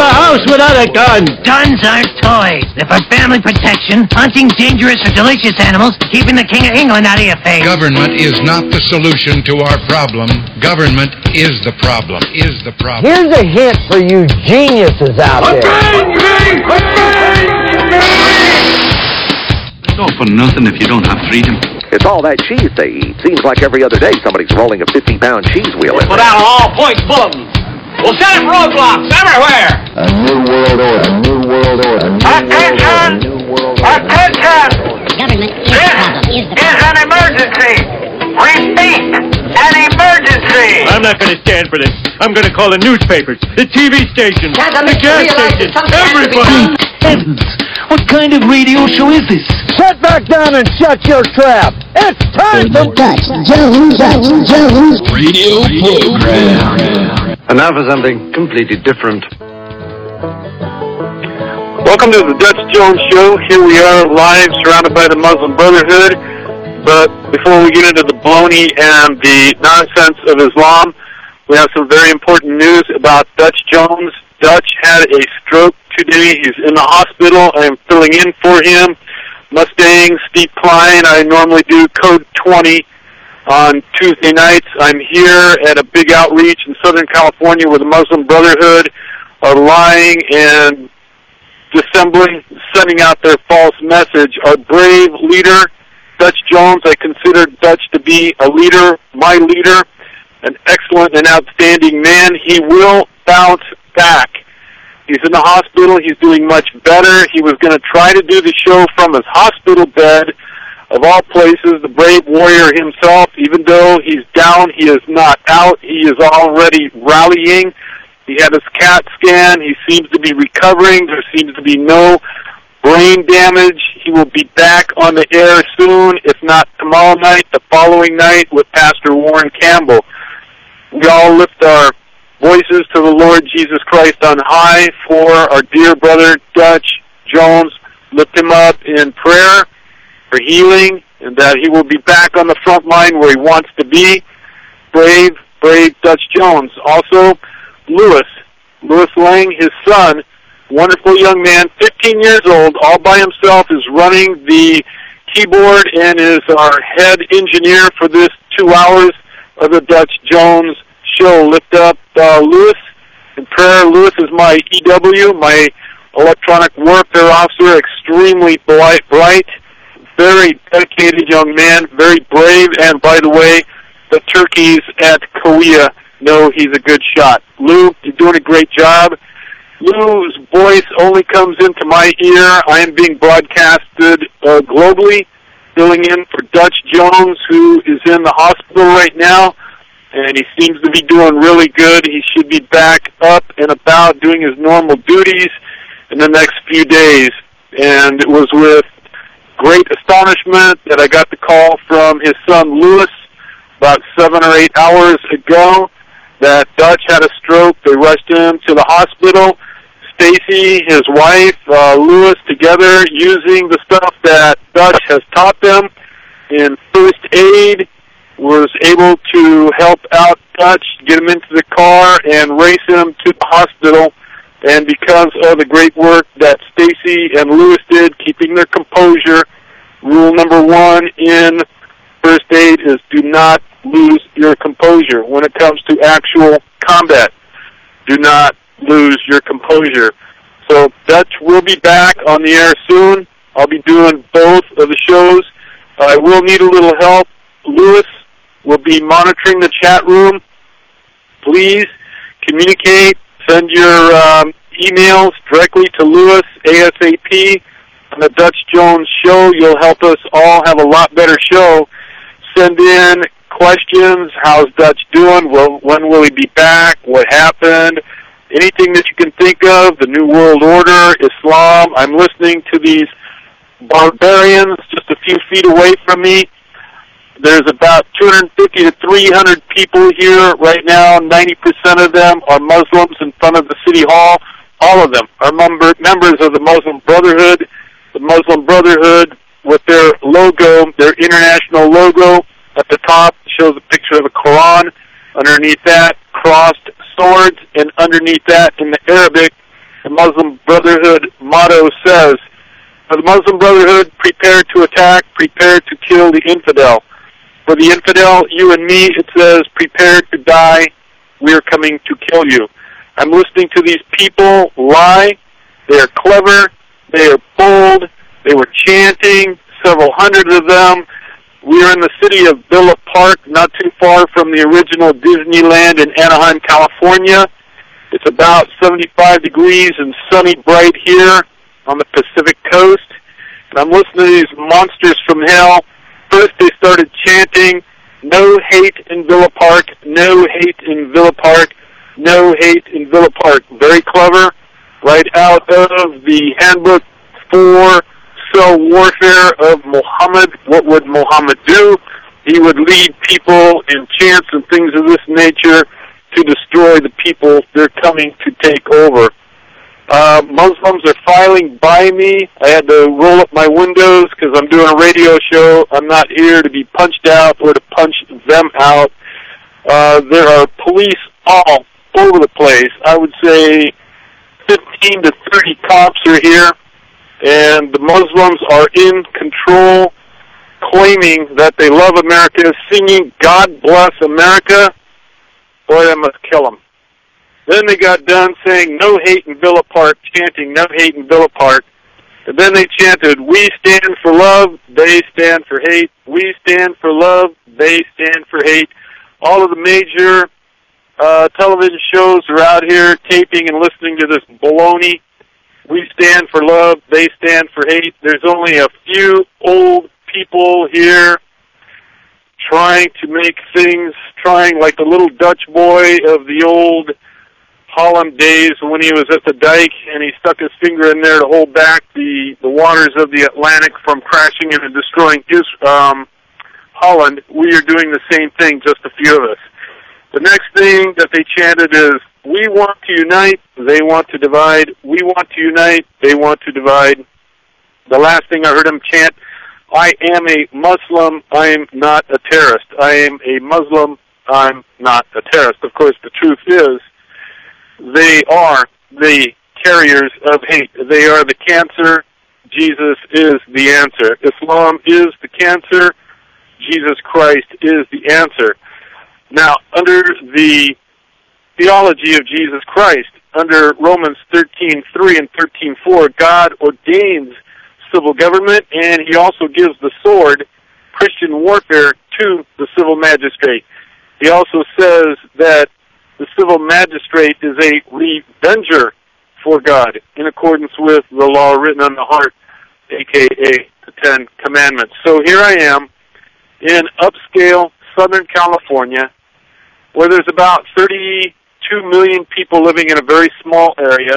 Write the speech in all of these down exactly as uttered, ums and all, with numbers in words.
a house without a gun. Guns aren't toys. They're for family protection, hunting dangerous or delicious animals, keeping the King of England out of your face. Government is not the solution to our problem. Government is the problem. Is the problem. Here's a hint for you geniuses out there. It's all for nothing if you don't have freedom. It's all that cheese they eat. Seems like every other day somebody's rolling a fifty-pound cheese wheel in Put there. out all points bulletins. We'll set up roadblocks everywhere. A new world order. A new world order. Attention! Attention! Government is this the problem. Is the problem. is an emergency. Repeat, an emergency. I'm not going to stand for this. I'm going to call the newspapers, the T V stations, the gas stations, everybody. Heavens! What kind of radio show is this? Sit back down and shut your trap. It's time for Dutch Jones, Dutch Jones Radio program. And now for something completely different. Welcome to the Dutch Jones Show. Here we are live, surrounded by the Muslim Brotherhood. But before we get into the baloney and the nonsense of Islam, we have some very important news about Dutch Jones. Dutch had a stroke today. He's in the hospital. I am filling in for him. Mustang, Steve Klein. I normally do Code twenty on Tuesday nights. I'm here at a big outreach in Southern California where the Muslim Brotherhood are lying and dissembling, sending out their false message. Our brave leader, Dutch Jones, I consider Dutch to be a leader, my leader, an excellent and outstanding man. He will bounce back. He's in the hospital. He's doing much better. He was going to try to do the show from his hospital bed. Of all places, the brave warrior himself, even though he's down, he is not out. He is already rallying. He had his CAT scan. He seems to be recovering. There seems to be no brain damage. He will be back on the air soon, if not tomorrow night, the following night with Pastor Warren Campbell. We all lift our voices to the Lord Jesus Christ on high for our dear brother Dutch Jones. Lift him up in prayer for healing and that he will be back on the front line where he wants to be. Brave, brave Dutch Jones. Also, Lewis, Lewis Lang, his son, wonderful young man, fifteen years old, all by himself, is running the keyboard and is our head engineer for this two hours of the Dutch Jones show. Lift up uh, Lewis in prayer. Lewis is my E W, my electronic warfare officer, extremely bright, bright, very dedicated young man, very brave, and by the way, the turkeys at Kauai know he's a good shot. Lou, you're doing a great job. Lou's voice only comes into my ear. I am being broadcasted uh, globally, filling in for Dutch Jones, who is in the hospital right now, and he seems to be doing really good. He should be back up and about doing his normal duties in the next few days. And it was with great astonishment that I got the call from his son Lewis about seven or eight hours ago that Dutch had a stroke. They rushed him to the hospital. Stacy, his wife, uh, Lewis, together using the stuff that Dutch has taught them in first aid, was able to help out Dutch, get him into the car, and race him to the hospital. And because of the great work that Stacy and Lewis did, keeping their composure, rule number one in first aid is do not lose your composure. When it comes to actual combat, do not lose your composure. So Dutch will be back on the air soon. I'll be doing both of the shows. I will need a little help. Lewis will be monitoring the chat room. Please communicate. Send your um, emails directly to Lewis ASAP on the Dutch Jones Show. You'll help us all have a lot better show. Send in questions. How's Dutch doing? Well, when will he be back? What happened? Anything that you can think of, the New World Order, Islam. I'm listening to these barbarians just a few feet away from me. There's about two hundred fifty to three hundred people here right now. ninety percent of them are Muslims in front of the City Hall. All of them are member, members of the Muslim Brotherhood. The Muslim Brotherhood, with their logo, their international logo, at the top shows a picture of the Quran. Underneath that, crossed swords, and underneath that, in the Arabic, the Muslim Brotherhood motto says. For the Muslim Brotherhood, prepare to attack, prepare to kill the infidel. For the infidel, you and me, it says, prepare to die, we are coming to kill you. I'm listening to these people lie. They are clever. They are bold. They were chanting, several hundred of them. We are in the city of Villa Park, not too far from the original Disneyland in Anaheim, California. It's about seventy-five degrees and sunny bright here on the Pacific Coast. And I'm listening to these monsters from hell. First they started chanting, no hate in Villa Park, no hate in Villa Park, no hate in Villa Park. Very clever, right out of the handbook for cell warfare of Muhammad. What would Muhammad do? He would lead people in chants and things of this nature to destroy the people they're coming to take over. Uh, Muslims are filing by me. I had to roll up my windows because I'm doing a radio show. I'm not here to be punched out or to punch them out. Uh, there are police all over the place. I would say fifteen to thirty cops are here, and the Muslims are in control, claiming that they love America, singing God Bless America. Boy, I must kill them. Then they got done saying no hate in Villa Park, chanting no hate in Villa Park. And then they chanted, we stand for love, they stand for hate. We stand for love, they stand for hate. All of the major uh, television shows are out here taping and listening to this baloney. We stand for love, they stand for hate. There's only a few old people here trying to make things, trying like the little Dutch boy of the old Holland days when he was at the dike and he stuck his finger in there to hold back the, the waters of the Atlantic from crashing in and destroying his, um, Holland. We are doing the same thing, just a few of us. The next thing that they chanted is, we want to unite, they want to divide. We want to unite, they want to divide. The last thing I heard him chant, I am a Muslim, I am not a terrorist. I am a Muslim, I'm not a terrorist. Of course, the truth is, they are the carriers of hate. They are the cancer. Jesus is the answer. Islam is the cancer. Jesus Christ is the answer. Now, under the theology of Jesus Christ, under Romans thirteen three and thirteen four, God ordains civil government, and he also gives the sword, Christian warfare, to the civil magistrate. He also says that the civil magistrate is a revenger for God in accordance with the law written on the heart, a k a the Ten Commandments. So here I am in upscale Southern California, where there's about thirty-two million people living in a very small area,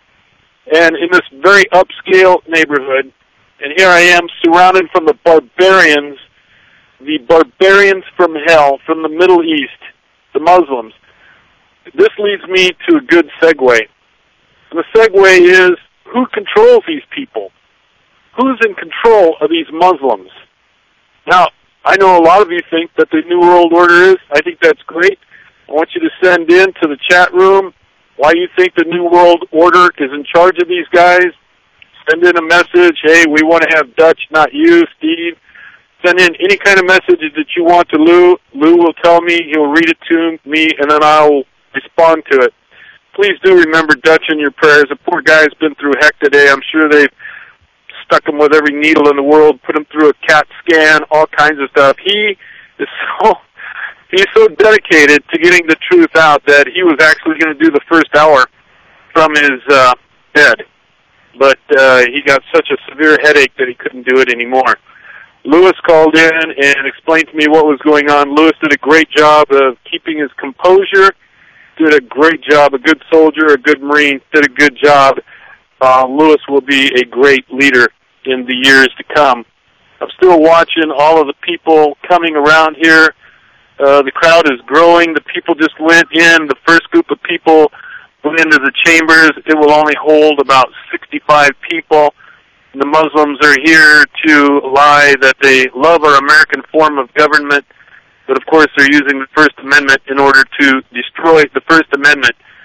and in this very upscale neighborhood, and here I am surrounded from the barbarians, the barbarians from hell, from the Middle East, the Muslims. This leads me to a good segue. And the segue is, who controls these people? Who's in control of these Muslims? Now, I know a lot of you think that the New World Order is. I think that's great. I want you to send in to the chat room why you think the New World Order is in charge of these guys. Send in a message, hey, we want to have Dutch, not you, Steve. Send in any kind of message that you want to Lou. Lou will tell me, he'll read it to me, and then I'll respond to it. Please do remember Dutch in your prayers. The poor guy's been through heck today. I'm sure they've stuck him with every needle in the world, put him through a CAT scan, all kinds of stuff. He is so he's so dedicated to getting the truth out that he was actually going to do the first hour from his uh, bed. But uh, he got such a severe headache that he couldn't do it anymore. Lewis called in and explained to me what was going on. Lewis did a great job of keeping his composure, did a great job, a good soldier, a good Marine, did a good job. Uh, Lewis will be a great leader in the years to come. I'm still watching all of the people coming around here. Uh, the crowd is growing. The people just went in. The first group of people went into the chambers. It will only hold about sixty-five people. And the Muslims are here to lie that they love our American form of government, but of course they're using the First Amendment in order to destroy the First Amendment.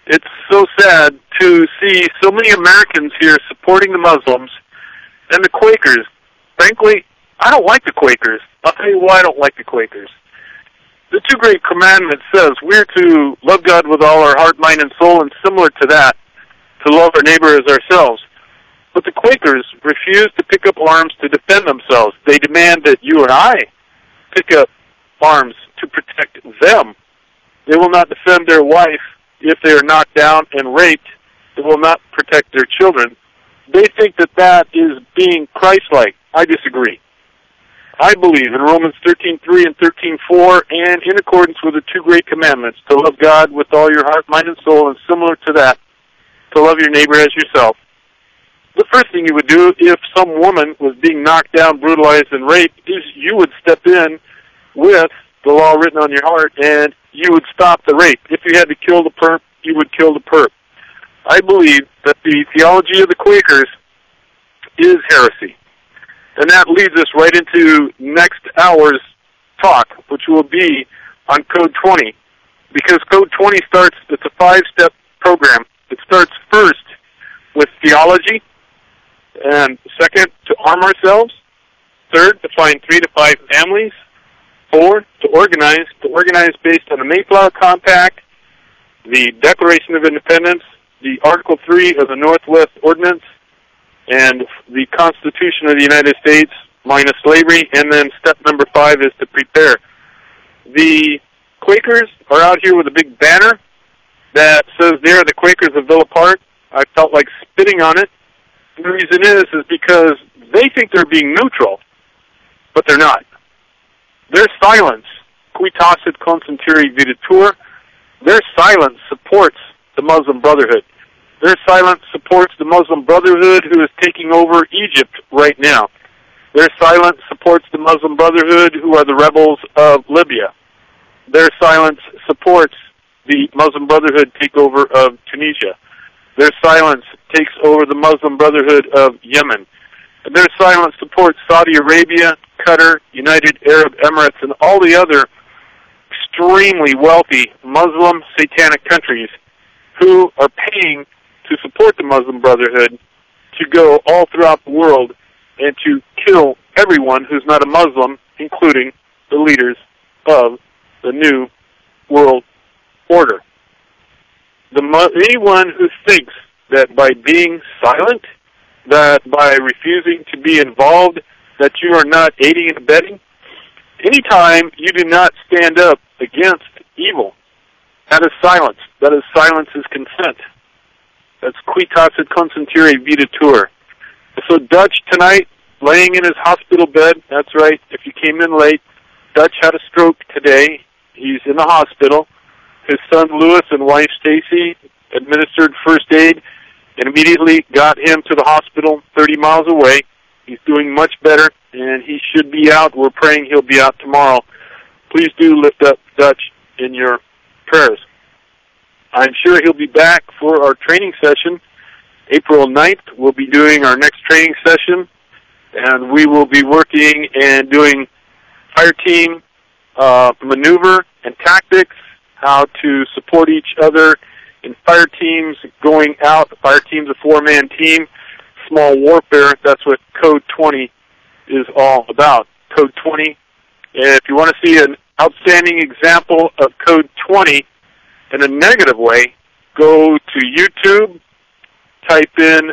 It's so sad to see so many Americans here supporting the Muslims and the Quakers. Frankly, I don't like the Quakers. I'll tell you why I don't like the Quakers. The two great commandments says we're to love God with all our heart, mind, and soul, and similar to that, to love our neighbor as ourselves. But the Quakers refuse to pick up arms to defend themselves. They demand that you and I pick up arms to protect them. They will not defend their wife if they are knocked down and raped. They will not protect their children. They think that that is being Christ-like. I disagree. I believe in Romans thirteen three and thirteen four, and in accordance with the two great commandments, to love God with all your heart, mind, and soul, and similar to that, to love your neighbor as yourself. The first thing you would do if some woman was being knocked down, brutalized, and raped is you would step in with the law written on your heart, and you would stop the rape. If you had to kill the perp, you would kill the perp. I believe that the theology of the Quakers is heresy. And that leads us right into next hour's talk, which will be on Code twenty. Because Code twenty starts, it's a five-step program. It starts first with theology, and second, to arm ourselves. Third, to find three to five families. Four, to organize, to organize based on the Mayflower Compact, the Declaration of Independence, the Article three of the Northwest Ordinance, and the Constitution of the United States minus slavery, and then step number five is to prepare. The Quakers are out here with a big banner that says they are the Quakers of Villa Park. I felt like spitting on it. The reason is, is because they think they're being neutral, but they're not. Their silence, qui tacet consentire videtur, their silence supports the Muslim Brotherhood. Their silence supports the Muslim Brotherhood who is taking over Egypt right now. Their silence supports the Muslim Brotherhood who are the rebels of Libya. Their silence supports the Muslim Brotherhood takeover of Tunisia. Their silence takes over the Muslim Brotherhood of Yemen. And their silence supports Saudi Arabia, Qatar, United Arab Emirates, and all the other extremely wealthy Muslim satanic countries who are paying to support the Muslim Brotherhood to go all throughout the world and to kill everyone who's not a Muslim, including the leaders of the New World Order. The, anyone who thinks that by being silent, that by refusing to be involved, that you are not aiding and abetting, anytime you do not stand up against evil, that is silence. That is silence is consent. That's qui tacet consentire videtur. So Dutch tonight, laying in his hospital bed, that's right, if you came in late, Dutch had a stroke today. He's in the hospital. His son Louis and wife Stacy administered first aid and immediately got him to the hospital thirty miles away. He's doing much better, and he should be out. We're praying he'll be out tomorrow. Please do lift up Dutch in your prayers. I'm sure he'll be back for our training session. April ninth, we'll be doing our next training session, and we will be working and doing fire team uh, maneuver and tactics, how to support each other in fire teams going out. The fire team's a four-man team. Small warfare, that's what Code twenty is all about. Code twenty. And if you want to see an outstanding example of Code twenty in a negative way, go to YouTube, type in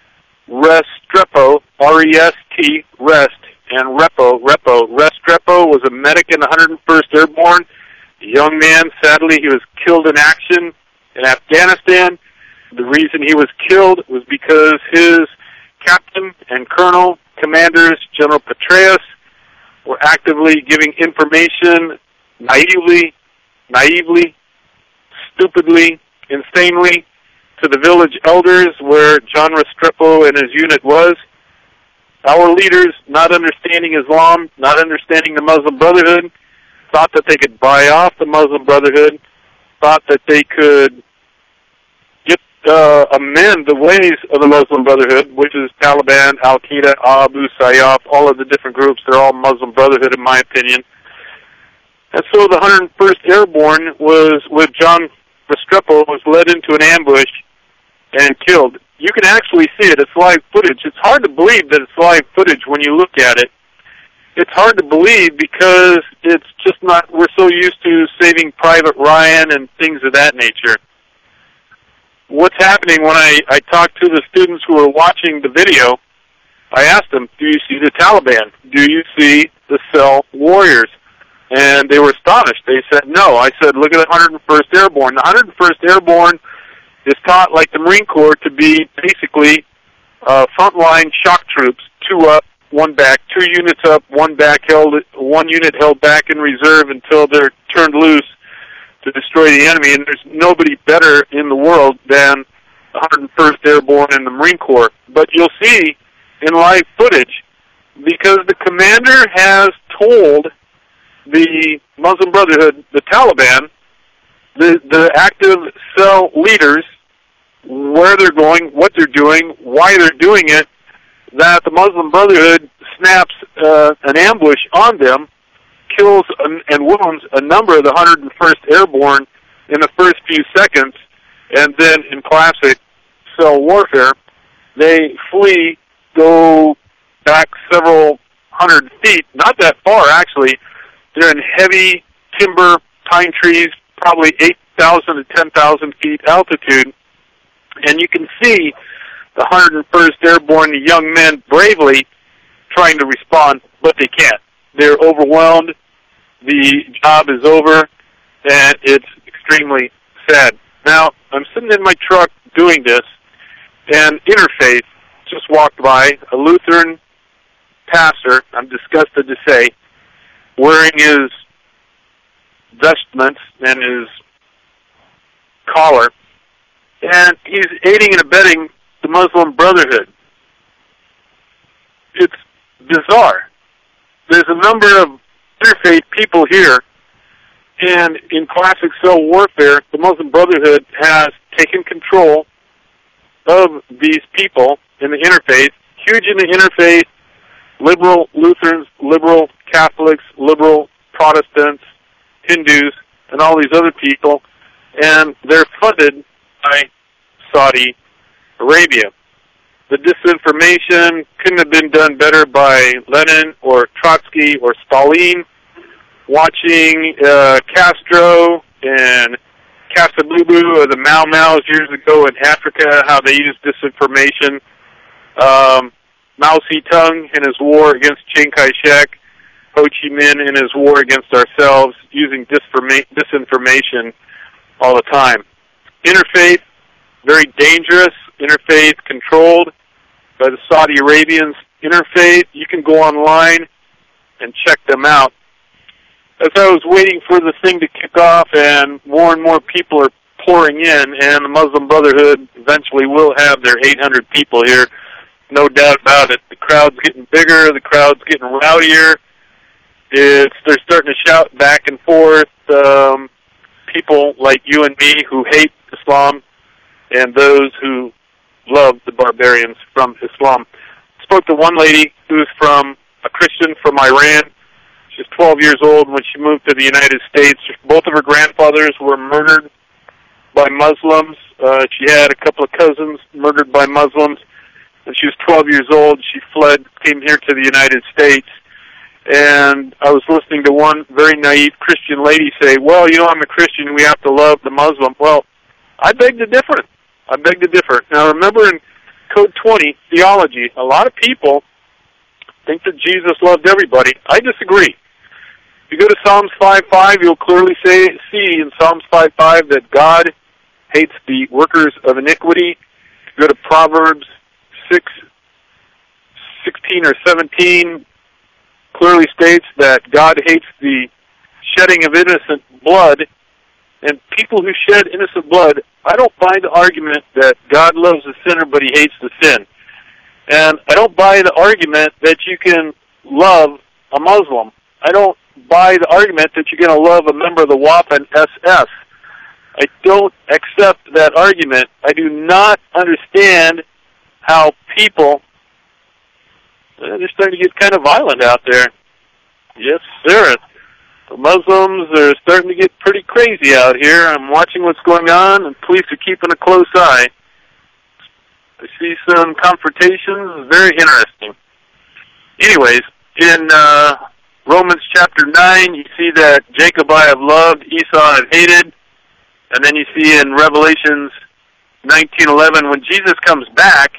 Restrepo, R E S T, Rest, and Repo, Repo. Restrepo was a medic in the one hundred first Airborne. A young man, sadly, he was killed in action in Afghanistan. The reason he was killed was because his captain and colonel, commanders, General Petraeus, were actively giving information naively, naively, stupidly, insanely to the village elders where John Restrepo and his unit was. Our leaders, not understanding Islam, not understanding the Muslim Brotherhood, thought that they could buy off the Muslim Brotherhood, thought that they could get uh, amend the ways of the Muslim Brotherhood, which is Taliban, Al-Qaeda, Abu Sayyaf, all of the different groups. They're all Muslim Brotherhood, in my opinion. And so the one hundred first Airborne was with John Restrepo was led into an ambush and killed. You can actually see it. It's live footage. It's hard to believe that it's live footage when you look at it. It's hard to believe because it's just not, we're so used to Saving Private Ryan and things of that nature. What's happening when I, I talk to the students who are watching the video, I asked them, do you see the Taliban? Do you see the cell warriors? And they were astonished. They said, no. I said, look at the one hundred first Airborne. The one hundred first Airborne is taught, like the Marine Corps, to be basically uh, frontline shock troops, two up, one back, two units up, one back held, one unit held back in reserve until they're turned loose to destroy the enemy. And there's nobody better in the world than the one hundred first Airborne and the Marine Corps. But you'll see in live footage, because the commander has told the Muslim Brotherhood, the Taliban, the, the active cell leaders, where they're going, what they're doing, why they're doing it, that the Muslim Brotherhood snaps uh, an ambush on them, kills an, and wounds a number of the one hundred first Airborne in the first few seconds, and then in classic cell warfare, they flee, go back several hundred feet, not that far actually. They're in heavy timber pine trees, probably eight thousand to ten thousand feet altitude, and you can see the one hundred first Airborne, the young men, bravely trying to respond, but they can't. They're overwhelmed. The job is over, and it's extremely sad. Now, I'm sitting in my truck doing this, and Interfaith just walked by, a Lutheran pastor, I'm disgusted to say, wearing his vestments and his collar, and he's aiding and abetting the Muslim Brotherhood. It's bizarre. There's a number of interfaith people here, and in classic cell warfare, the Muslim Brotherhood has taken control of these people in the interfaith, huge in the interfaith, liberal Lutherans, liberal Catholics, liberal Protestants, Hindus, and all these other people, and they're funded by Saudi Arabia. The disinformation couldn't have been done better by Lenin or Trotsky or Stalin. Watching uh, Castro and Casabubu or the Mau Maus years ago in Africa, how they used disinformation. Um, Mao Zedong in his war against Chiang Kai-shek, Ho Chi Minh in his war against ourselves, using disinformation all the time. Interfaith, very dangerous. Interfaith controlled by the Saudi Arabians. Interfaith, you can go online and check them out. As I was waiting for the thing to kick off and more and more people are pouring in, and the Muslim Brotherhood eventually will have their eight hundred people here, no doubt about it. The crowd's getting bigger, the crowd's getting rowdier. It's, they're starting to shout back and forth. Um, people like you and me who hate Islam and those who love the barbarians from Islam. I spoke to one lady who's from a Christian from Iran. She's twelve years old when she moved to the United States. Both of her grandfathers were murdered by Muslims. Uh, she had a couple of cousins murdered by Muslims. When she was twelve years old, she fled, came here to the United States. And I was listening to one very naive Christian lady say, well, you know, I'm a Christian, we have to love the Muslim. Well, I beg to differ. I beg to differ. Now, remember in Code twenty, theology, a lot of people think that Jesus loved everybody. I disagree. If you go to Psalms five five, you'll clearly say, see in Psalms five five that God hates the workers of iniquity. If you go to Proverbs six sixteen or seventeen, clearly states that God hates the shedding of innocent blood. And people who shed innocent blood, I don't buy the argument that God loves the sinner but he hates the sin. And I don't buy the argument that you can love a Muslim. I don't buy the argument that you're going to love a member of the Waffen S S. I don't accept that argument. I do not understand how people, uh, they're starting to get kind of violent out there. Yes, sir. The Muslims are starting to get pretty crazy out here. I'm watching what's going on, and police are keeping a close eye. I see some confrontations. Very interesting. Anyways, in uh, Romans chapter nine, you see that Jacob I have loved, Esau I have hated. And then you see in Revelations nineteen eleven, when Jesus comes back,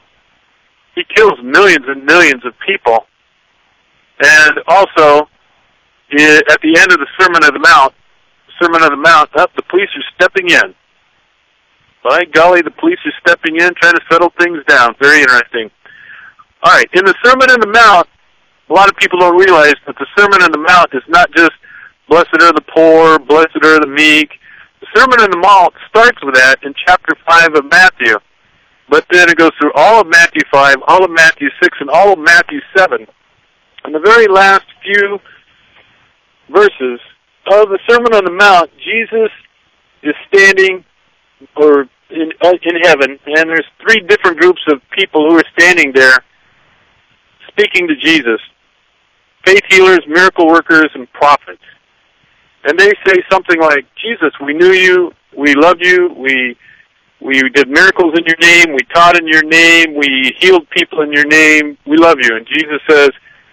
he kills millions and millions of people. And also, at the end of the Sermon on the Mount, Sermon on the Mount, up, the police are stepping in. By golly, the police are stepping in, trying to settle things down. Very interesting. All right, in the Sermon on the Mount, a lot of people don't realize that the Sermon on the Mount is not just, blessed are the poor, blessed are the meek. The Sermon on the Mount starts with that in chapter five of Matthew. But then it goes through all of Matthew five, all of Matthew six, and all of Matthew seven. In the very last few verses of the Sermon on the Mount, Jesus is standing or in, uh, in heaven, and there's three different groups of people who are standing there speaking to Jesus. Faith healers, miracle workers, and prophets. And they say something like, Jesus, we knew you, we loved you, we we did miracles in your name, we taught in your name, we healed people in your name, we love you. And Jesus says,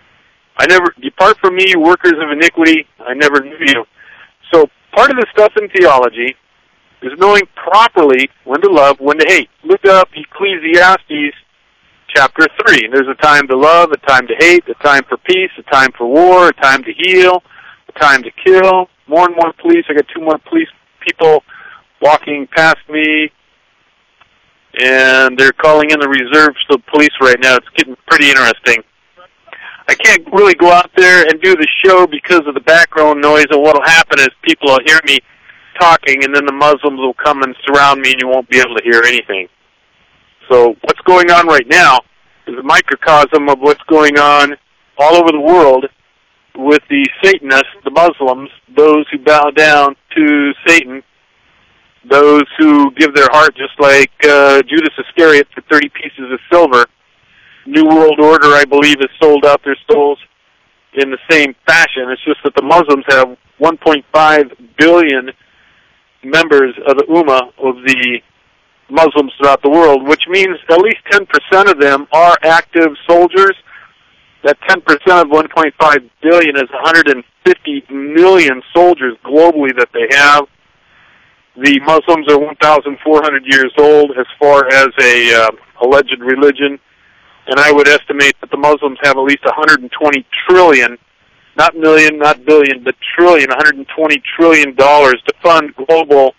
I never, depart from me, you workers of iniquity, I never knew you. So part of the stuff in theology is knowing properly when to love, when to hate. Look up Ecclesiastes chapter three. There's a time to love, a time to hate, a time for peace, a time for war, a time to heal, a time to kill. More and more police. I got two more police people walking past me, and they're calling in the reserve so police right now. It's getting pretty interesting. I can't really go out there and do the show because of the background noise, and what will happen is people will hear me talking, and then the Muslims will come and surround me, and you won't be able to hear anything. So what's going on right now is a microcosm of what's going on all over the world with the Satanists, the Muslims, those who bow down to Satan, those who give their heart just like uh, Judas Iscariot for thirty pieces of silver. New World Order, I believe, has sold out their souls in the same fashion. It's just that the Muslims have one point five billion members of the Ummah of the Muslims throughout the world, which means at least ten percent of them are active soldiers. That ten percent of one point five billion is one hundred fifty million soldiers globally that they have. The Muslims are one thousand four hundred years old as far as a uh, alleged religion, and I would estimate that the Muslims have at least one hundred twenty trillion, not million, not billion, but trillion, one hundred twenty trillion dollars to fund global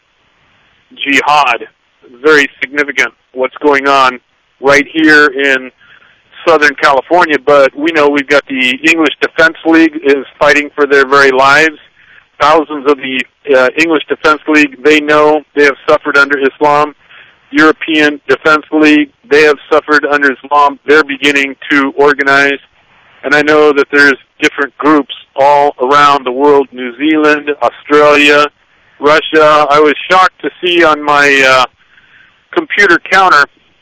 jihad. Very significant what's going on right here in Southern California, but we know we've got the English Defense League is fighting for their very lives. Thousands of the uh, English Defense League, they know they have suffered under Islam. European Defense League, they have suffered under Islam. They're beginning to organize. And I know that there's different groups all around the world, New Zealand, Australia, Russia. I was shocked to see on my uh, computer counter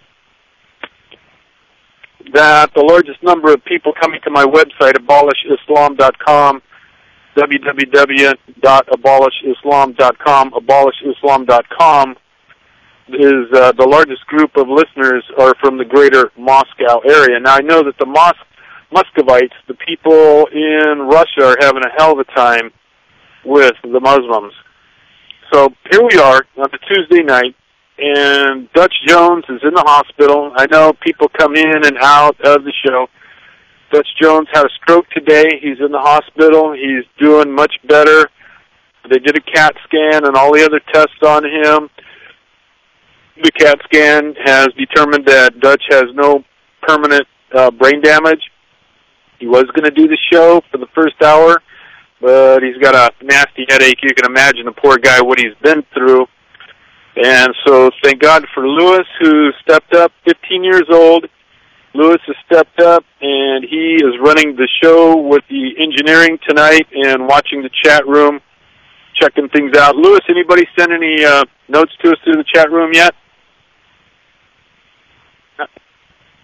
that the largest number of people coming to my website, abolish islam dot com, w w w dot abolish islam dot com, abolish islam dot com, is uh, the largest group of listeners are from the greater Moscow area. Now, I know that the Mos- Muscovites, the people in Russia, are having a hell of a time with the Muslims. So here we are on a Tuesday night, and Dutch Jones is in the hospital. I know people come in and out of the show. Dutch Jones had a stroke today. He's in the hospital. He's doing much better. They did a CAT scan and all the other tests on him. The CAT scan has determined that Dutch has no permanent uh, brain damage. He was going to do the show for the first hour, but he's got a nasty headache. You can imagine the poor guy, what he's been through. And so thank God for Lewis, who stepped up, fifteen years old. Lewis has stepped up, and he is running the show with the engineering tonight and watching the chat room, checking things out. Lewis, anybody send any uh, notes to us through the chat room yet?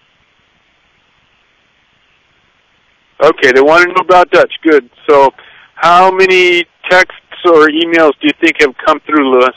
Okay, they want to know about Dutch. Good. So How many texts or emails do you think have come through, Lewis?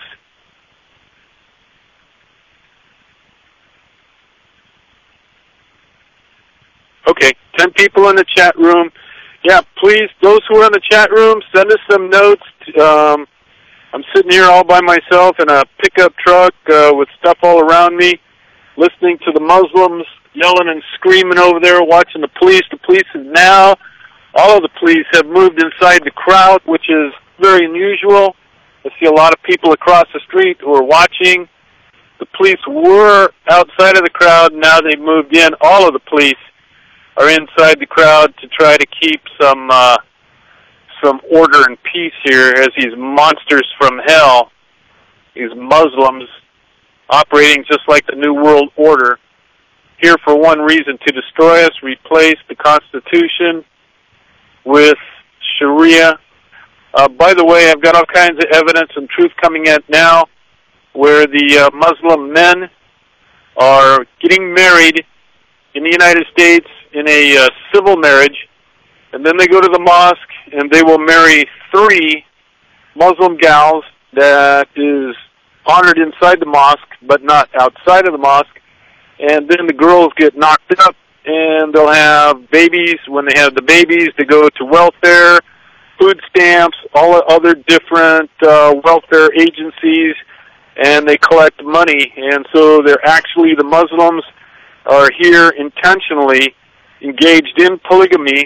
Okay, ten people in the chat room. Yeah, please, those who are in the chat room, send us some notes. Um, I'm sitting here all by myself in a pickup truck uh, with stuff all around me, listening to the Muslims yelling and screaming over there, watching the police. The police is now, all of the police have moved inside the crowd, which is very unusual. I see a lot of people across the street who are watching. The police were outside of the crowd, now they've moved in. All of the police are inside the crowd to try to keep some uh, some order and peace here as these monsters from hell, these Muslims, operating just like the New World Order, here for one reason, to destroy us, replace the Constitution with Sharia. Uh, by the way, I've got all kinds of evidence and truth coming out now where the uh, Muslim men are getting married in the United States in a uh, civil marriage, and then they go to the mosque and they will marry three Muslim gals that is honored inside the mosque but not outside of the mosque, and then the girls get knocked up and they'll have babies. When they have the babies, they go to welfare, food stamps, all other different uh, welfare agencies, and they collect money. And so they're actually, the Muslims are here intentionally engaged in polygamy.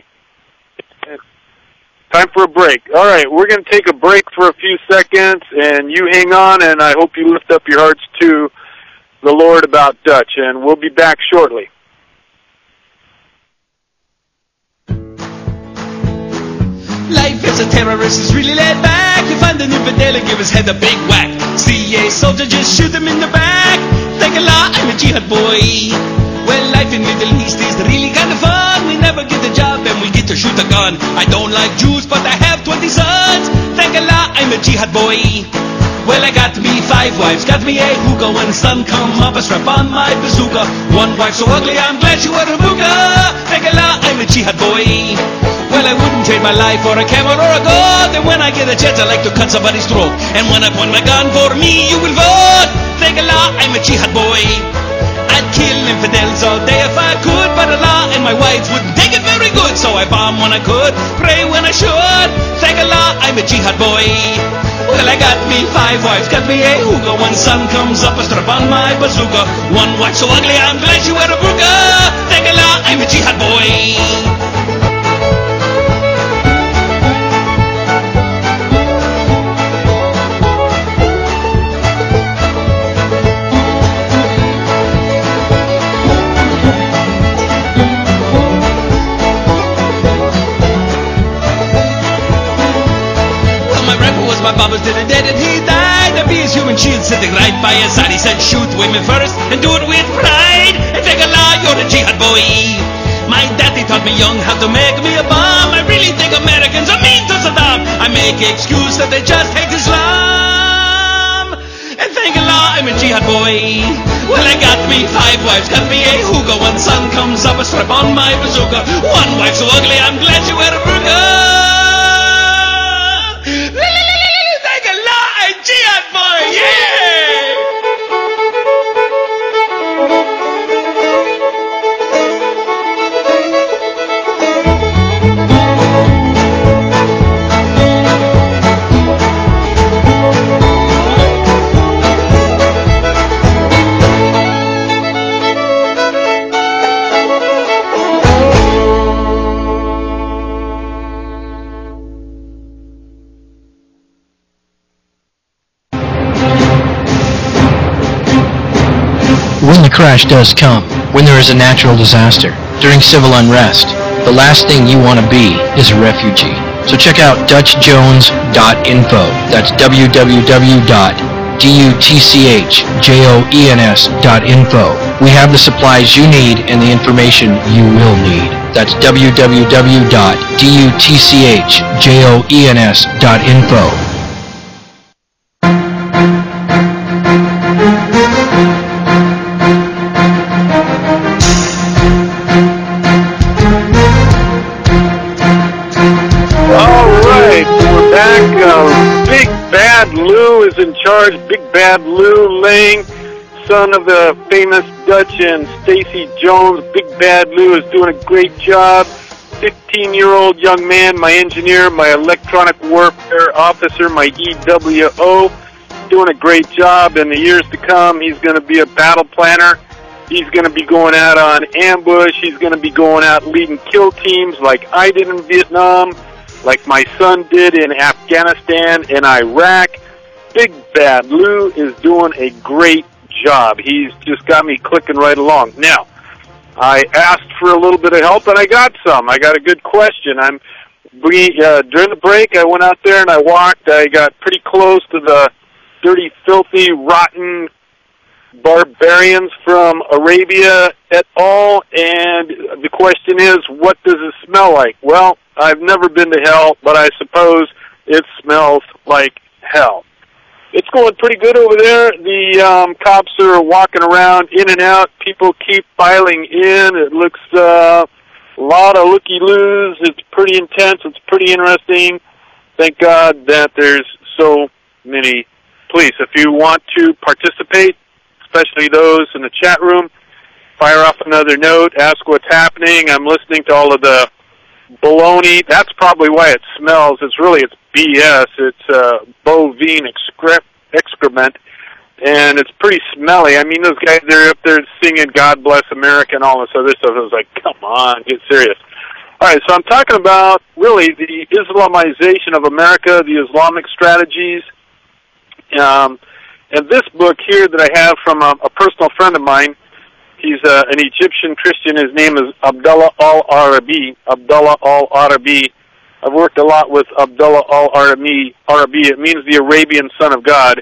Time for a break. All right, we're going to take a break for a few seconds, and you hang on, and I hope you lift up your hearts to the Lord about Dutch, and we'll be back shortly. Life as a terrorist is really laid back. You find an infidel and give his head a big whack. C A soldier, just shoot him in the back. Thank Allah, I'm a jihad boy. Well, life in Middle East is really kind of fun. We never get a job and we get to shoot a gun. I don't like Jews, but I have twenty sons. Thank Allah, I'm a jihad boy. Well, I got me five wives, got me a hookah. When sun come up, I strap on my bazooka. One wife so ugly, I'm glad she wear a hookah. Thank Allah, I'm a jihad boy. Well, I wouldn't trade my life for a camel or a goat. And when I get a chance, I like to cut somebody's throat. And when I point my gun, for me, you will vote. Thank Allah, I'm a jihad boy. I'd kill infidels all day if I could, but Allah and my wives wouldn't take it very good. So I bomb when I could, pray when I should. Thank Allah, I'm a jihad boy. Well, I got me five wives, got me a hookah. When sun comes up, I strap on my bazooka. One wife so ugly, I'm glad she wear a burqa. Thank Allah, I'm a jihad boy. My Baba's did it dead and he died. I be his human shield sitting right by his side. He said shoot women first and do it with pride. And take Allah, you're the jihad boy. My daddy taught me young how to make me a bomb. I really think Americans are mean to Saddam. I make excuse that they just hate Islam. And thank Allah, I'm a jihad boy. Well, I got me five wives, got me a hookah. When sun comes up, I strap on my bazooka. One wife so ugly, I'm glad she wear a burqa. Jihad boy, yeah! When the crash does come, when there is a natural disaster, during civil unrest, the last thing you want to be is a refugee. So check out Dutch Jones dot info. That's w w w dot dutch dot info. We have the supplies you need and the information you will need. That's w w w dot dutch dot info. Bad Lou is in charge. Big Bad Lou Lang, son of the famous Dutch and Stacy Jones. Big Bad Lou is doing a great job. fifteen-year-old young man, my engineer, my electronic warfare officer, my E W O, doing a great job. In the years to come, he's going to be a battle planner. He's going to be going out on ambush. He's going to be going out leading kill teams like I did in Vietnam, like my son did in Afghanistan and Iraq. Big Bad Lou is doing a great job. He's just got me clicking right along. Now, I asked for a little bit of help, and I got some. I got a good question. I'm we, uh, during the break, I went out there and I walked. I got pretty close to the dirty, filthy, rotten barbarians from Arabia et al., and the question is, what does it smell like? Well, I've never been to hell, but I suppose it smells like hell. It's going pretty good over there. The um, cops are walking around in and out. People keep filing in. It looks uh, a lot of looky-loos. It's pretty intense. It's pretty interesting. Thank God that there's so many police. If you want to participate, especially those in the chat room, fire off another note, ask what's happening. I'm listening to all of the baloney. That's probably why it smells. It's really, it's B S. It's uh, bovine excre- excrement, and it's pretty smelly. I mean, those guys, they're up there singing God Bless America and all this other stuff. I was like, come on, get serious. All right, so I'm talking about, really, the Islamization of America, the Islamic strategies. Um, and this book here that I have from a, a personal friend of mine, he's uh, an Egyptian Christian. His name is Abdullah al-Arabi. Abdullah al-Arabi. I've worked a lot with Abdullah al-Arabi. Arabi. It means the Arabian son of God.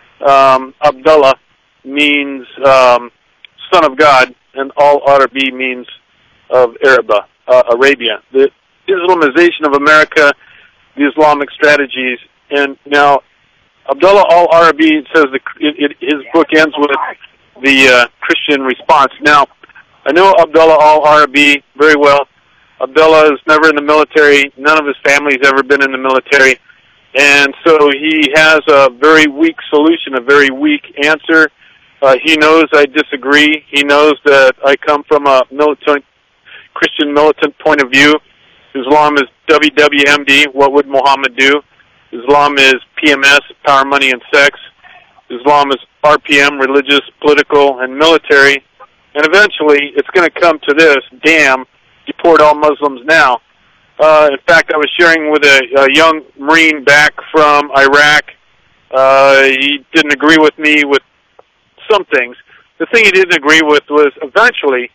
Um, Abdullah means um, son of God, and al-Arabi means of Araba, uh, Arabia. The Islamization of America, the Islamic strategies. And now, Abdullah al-Arabi says the, it, it, his book ends with the uh, Christian response. Now, I know Abdullah al-Arabi very well. Abdullah is never in the military. None of his family's ever been in the military. And so he has a very weak solution, a very weak answer. Uh, he knows I disagree. He knows that I come from a militant, Christian militant point of view. Islam is W W M D, what would Muhammad do? Islam is P M S, power, money, and sex. Islam is R P M, religious, political, and military. And eventually, it's going to come to this, damn, deport all Muslims now. Uh, in fact, I was sharing with a, a young Marine back from Iraq. Uh, he didn't agree with me with some things. The thing he didn't agree with was eventually,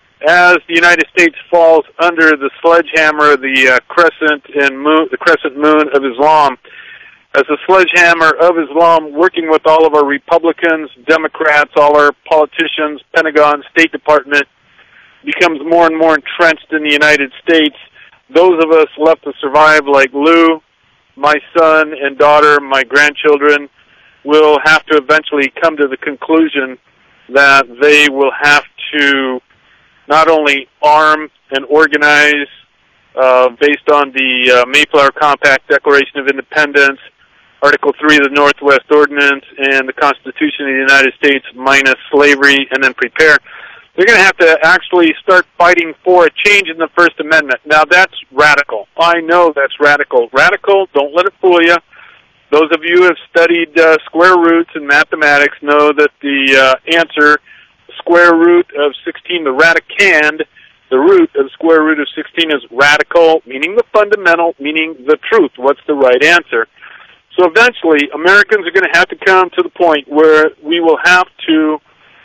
as the United States falls under the sledgehammer, the uh, crescent and moon, the crescent moon of Islam, as the sledgehammer of Islam, working with all of our Republicans, Democrats, all our politicians, Pentagon, State Department, becomes more and more entrenched in the United States. Those of us left to survive, like Lou, my son and daughter, my grandchildren, will have to eventually come to the conclusion that they will have to not only arm and organize uh, based on the uh, Mayflower Compact, Declaration of Independence, Article three of the Northwest Ordinance, and the Constitution of the United States minus slavery, and then prepare. They're going to have to actually start fighting for a change in the First Amendment. Now, that's radical. I know that's radical. Radical, don't let it fool you. Those of you who have studied uh, square roots in mathematics know that the uh, answer, square root of sixteen, the radicand, the root of square root of sixteen is radical, meaning the fundamental, meaning the truth. What's the right answer? So eventually, Americans are going to have to come to the point where we will have to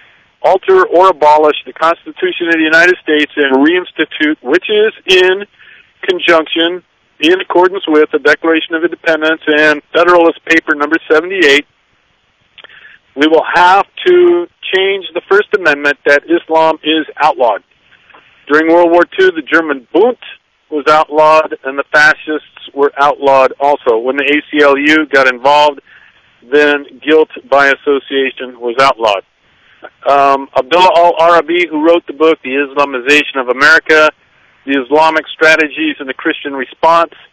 alter or abolish the Constitution of the United States and reinstitute, which is in conjunction, in accordance with the Declaration of Independence and Federalist Paper number seventy-eight. We will have to change the First Amendment that Islam is outlawed. During World War Two, the German Bund was outlawed, and the fascists were outlawed also. When the A C L U got involved, then guilt by association was outlawed. Um, Abdullah al-Arabi, who wrote the book, The Islamization of America, The Islamic Strategies and the Christian Response,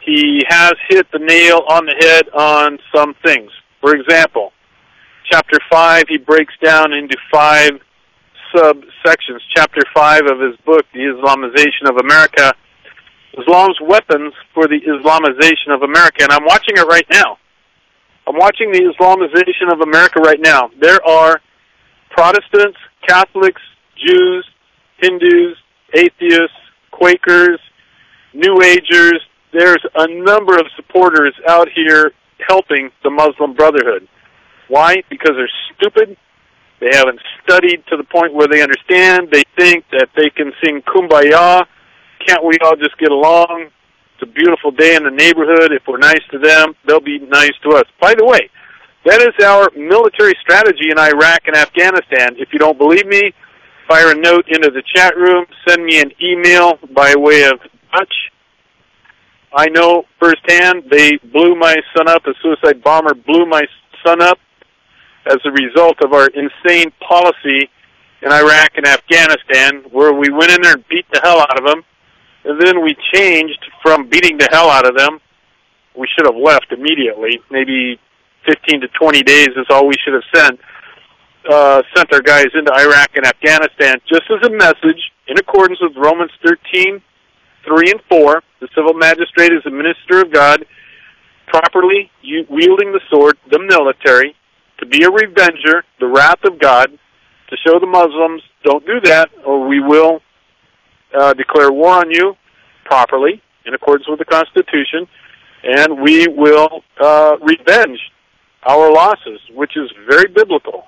he has hit the nail on the head on some things. For example, chapter five, he breaks down into five subsections. Chapter five of his book, The Islamization of America, Islam's weapons for the Islamization of America. And I'm watching it right now. I'm watching the Islamization of America right now. There are Protestants, Catholics, Jews, Hindus, atheists, Quakers, New Agers. There's a number of supporters out here helping the Muslim Brotherhood. Why? Because they're stupid. They haven't studied to the point where they understand. They think that they can sing Kumbaya. Can't we all just get along? It's a beautiful day in the neighborhood. If we're nice to them, they'll be nice to us. By the way, that is our military strategy in Iraq and Afghanistan. If you don't believe me, fire a note into the chat room. Send me an email by way of Dutch. I know firsthand they blew my son up. A suicide bomber blew my son up as a result of our insane policy in Iraq and Afghanistan, where we went in there and beat the hell out of them, and then we changed from beating the hell out of them. We should have left immediately. Maybe fifteen to twenty days is all we should have sent. Uh, sent our guys into Iraq and Afghanistan just as a message in accordance with Romans thirteen, three and four. The civil magistrate is a minister of God, properly wielding the sword, the military, to be a revenger, the wrath of God, to show the Muslims, don't do that, or we will uh, declare war on you properly, in accordance with the Constitution, and we will uh, revenge our losses, which is very biblical.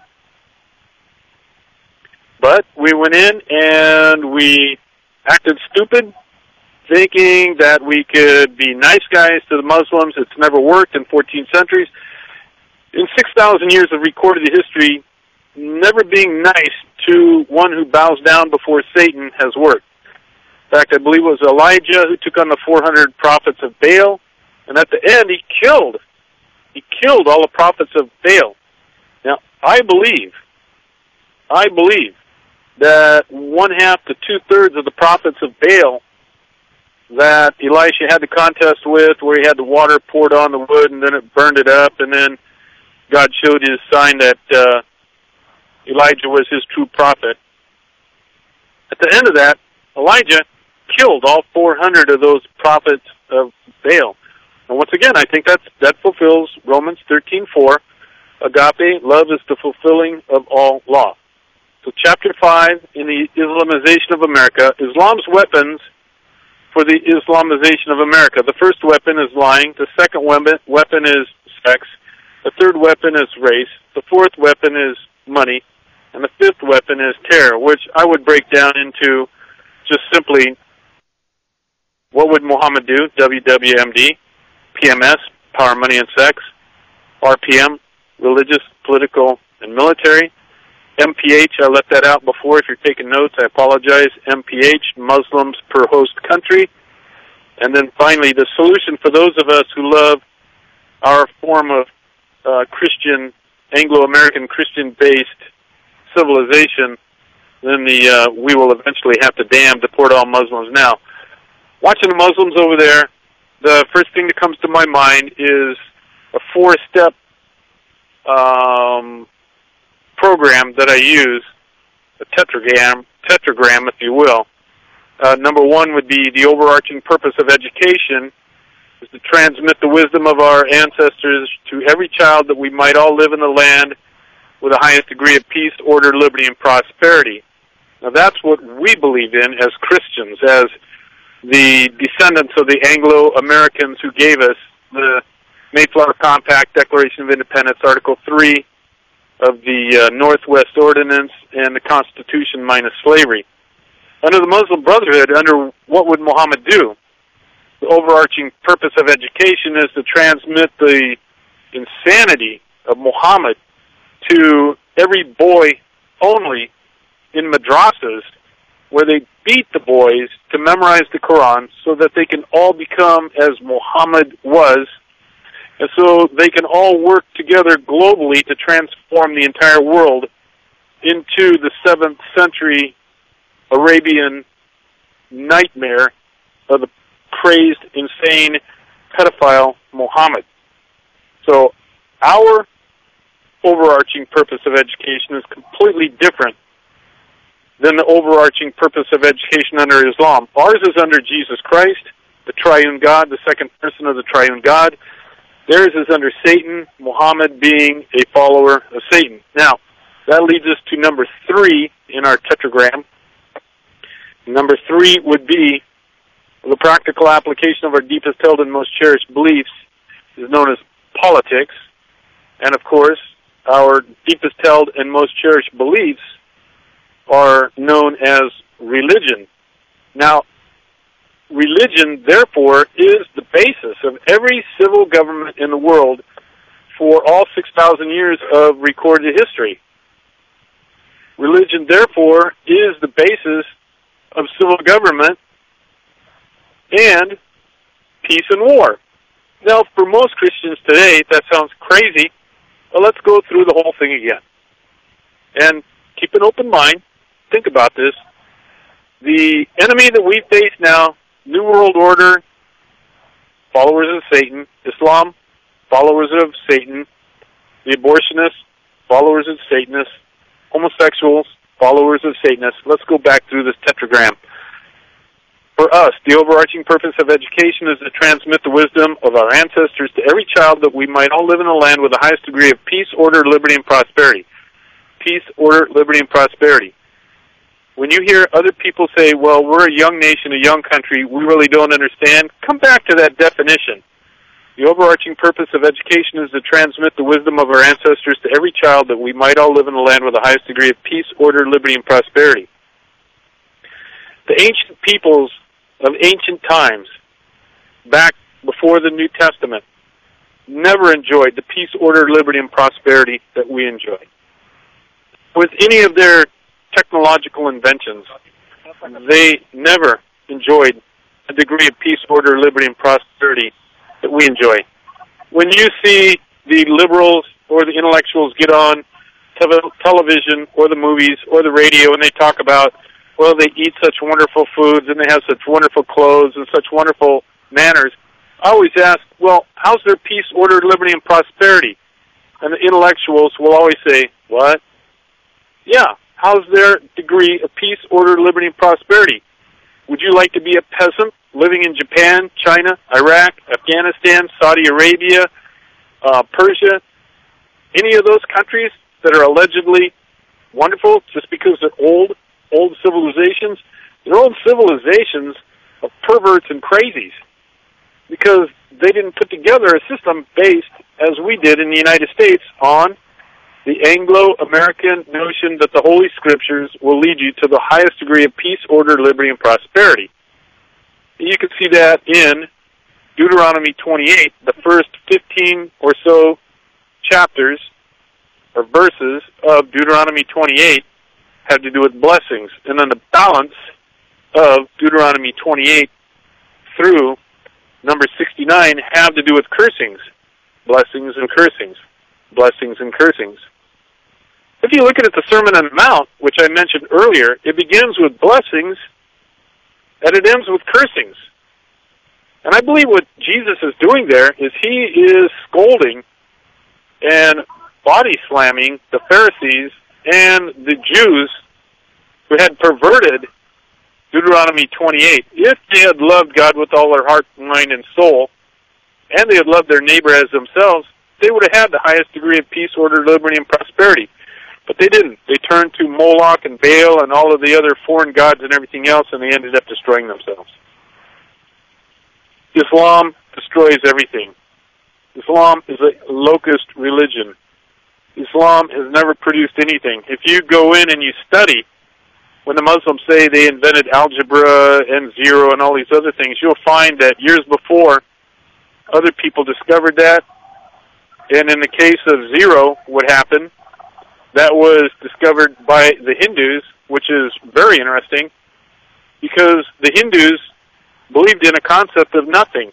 But we went in and we acted stupid, thinking that we could be nice guys to the Muslims. It's never worked in fourteen centuries. In six thousand years of recorded history, never being nice to one who bows down before Satan has worked. In fact, I believe it was Elijah who took on the four hundred prophets of Baal, and at the end he killed. He killed all the prophets of Baal. Now, I believe, I believe that one half to two-thirds of the prophets of Baal that Elisha had the contest with, where he had the water poured on the wood and then it burned it up, and then God showed his sign that uh, Elijah was his true prophet. At the end of that, Elijah killed all four hundred of those prophets of Baal. And once again, I think that's, that fulfills Romans thirteen four. Agape, love is the fulfilling of all law. So chapter five in the Islamization of America, Islam's weapons for the Islamization of America. The first weapon is lying. The second weapon, weapon is sex. The third weapon is race. The fourth weapon is money. And the fifth weapon is terror, which I would break down into just simply, what would Muhammad do? W W M D, P M S, power, money, and sex. R P M, religious, political, and military. M P H, I left that out before. If you're taking notes, I apologize. M P H, Muslims per host country. And then finally, the solution for those of us who love our form of uh, Christian, Anglo-American Christian-based civilization, then the uh, we will eventually have to damn deport all Muslims. Now, watching the Muslims over there, the first thing that comes to my mind is a four-step um, program that I use, a tetragram, tetragram, if you will. Uh, number one would be the overarching purpose of education is to transmit the wisdom of our ancestors to every child, that we might all live in the land with the highest degree of peace, order, liberty, and prosperity. Now that's what we believe in as Christians, as the descendants of the Anglo-Americans who gave us the Mayflower Compact, Declaration of Independence, Article three of the uh, Northwest Ordinance, and the Constitution minus slavery. Under the Muslim Brotherhood, under what would Muhammad do? The overarching purpose of education is to transmit the insanity of Muhammad to every boy only in madrasas, where they beat the boys to memorize the Quran so that they can all become as Muhammad was, and so they can all work together globally to transform the entire world into the seventh century Arabian nightmare of the crazed, insane pedophile Muhammad. So our overarching purpose of education is completely different than the overarching purpose of education under Islam. Ours is under Jesus Christ, the triune God, the second person of the triune God. Theirs is under Satan, Muhammad being a follower of Satan. Now, that leads us to number three in our tetragram. Number three would be the practical application of our deepest held and most cherished beliefs is known as politics. And of course, our deepest held and most cherished beliefs are known as religion. Now, religion, therefore, is the basis of every civil government in the world for all six thousand years of recorded history. Religion, therefore, is the basis of civil government and peace and war. Now, for most Christians today, that sounds crazy, but let's go through the whole thing again. And keep an open mind. Think about this. The enemy that we face now, New World Order, followers of Satan, Islam, followers of Satan, the abortionists, followers of Satanists, homosexuals, followers of Satanists. Let's go back through this tetragram. For us, the overarching purpose of education is to transmit the wisdom of our ancestors to every child that we might all live in a land with the highest degree of peace, order, liberty, and prosperity. Peace, order, liberty, and prosperity. When you hear other people say, well, we're a young nation, a young country, we really don't understand, come back to that definition. The overarching purpose of education is to transmit the wisdom of our ancestors to every child that we might all live in a land with the highest degree of peace, order, liberty, and prosperity. The ancient peoples of ancient times, back before the New Testament, never enjoyed the peace, order, liberty, and prosperity that we enjoy. With any of their technological inventions, they never enjoyed a degree of peace, order, liberty, and prosperity that we enjoy. When you see the liberals or the intellectuals get on te- television or the movies or the radio and they talk about, well, they eat such wonderful foods and they have such wonderful clothes and such wonderful manners, I always ask, well, how's their peace, order, liberty, and prosperity? And the intellectuals will always say, what? Yeah. How's their degree of peace, order, liberty, and prosperity? Would you like to be a peasant living in Japan, China, Iraq, Afghanistan, Saudi Arabia, uh, Persia, any of those countries that are allegedly wonderful just because they're old, old civilizations? They're old civilizations of perverts and crazies because they didn't put together a system based, as we did in the United States, on the Anglo-American notion that the Holy Scriptures will lead you to the highest degree of peace, order, liberty, and prosperity. You can see that in Deuteronomy twenty-eight, the first fifteen or so chapters or verses of Deuteronomy twenty-eight have to do with blessings. And then the balance of Deuteronomy twenty-eight through number sixty-nine have to do with cursings, blessings and cursings, blessings and cursings. If you look at the Sermon on the Mount, which I mentioned earlier, it begins with blessings and it ends with cursings. And I believe what Jesus is doing there is he is scolding and body slamming the Pharisees and the Jews who had perverted Deuteronomy twenty-eight. If they had loved God with all their heart, mind, and soul, and they had loved their neighbor as themselves, they would have had the highest degree of peace, order, liberty, and prosperity. But they didn't. They turned to Moloch and Baal and all of the other foreign gods and everything else, and they ended up destroying themselves. Islam destroys everything. Islam is a locust religion. Islam has never produced anything. If you go in and you study, when the Muslims say they invented algebra and zero and all these other things, you'll find that years before, other people discovered that. And in the case of zero, what happened, that was discovered by the Hindus, which is very interesting, because the Hindus believed in a concept of nothing.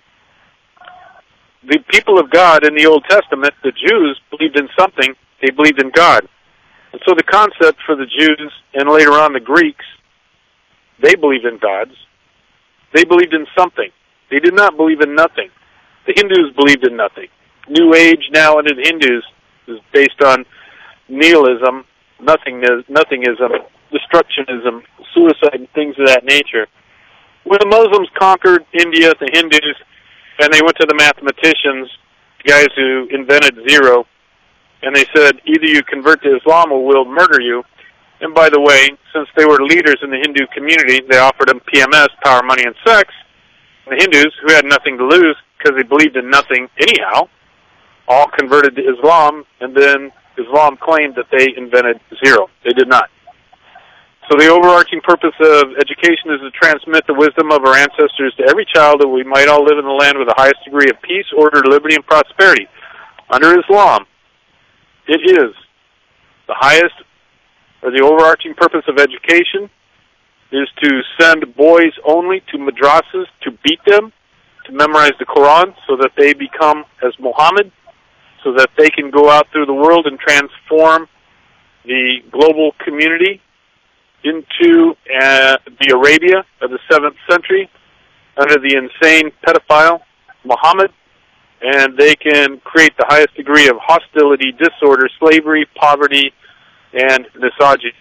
The people of God in the Old Testament, the Jews, believed in something. They believed in God. And so the concept for the Jews, and later on the Greeks, they believed in gods. They believed in something. They did not believe in nothing. The Hindus believed in nothing. New Age now under the Hindus is based on nihilism, nothingness, nothingism, destructionism, suicide, and things of that nature. When the Muslims conquered India, the Hindus, and they went to the mathematicians, the guys who invented zero, and they said, either you convert to Islam or we'll murder you. And by the way, since they were leaders in the Hindu community, they offered them P M S, power, money, and sex. The Hindus, who had nothing to lose because they believed in nothing anyhow, all converted to Islam, and then Islam claimed that they invented zero. They did not. So the overarching purpose of education is to transmit the wisdom of our ancestors to every child, that we might all live in the land with the highest degree of peace, order, liberty, and prosperity. Under Islam, it is the highest, or the overarching purpose of education is to send boys only to madrasas to beat them, to memorize the Quran so that they become as Muhammad, so that they can go out through the world and transform the global community into uh, the Arabia of the seventh century under the insane pedophile Muhammad, and they can create the highest degree of hostility, disorder, slavery, poverty, and misogyny.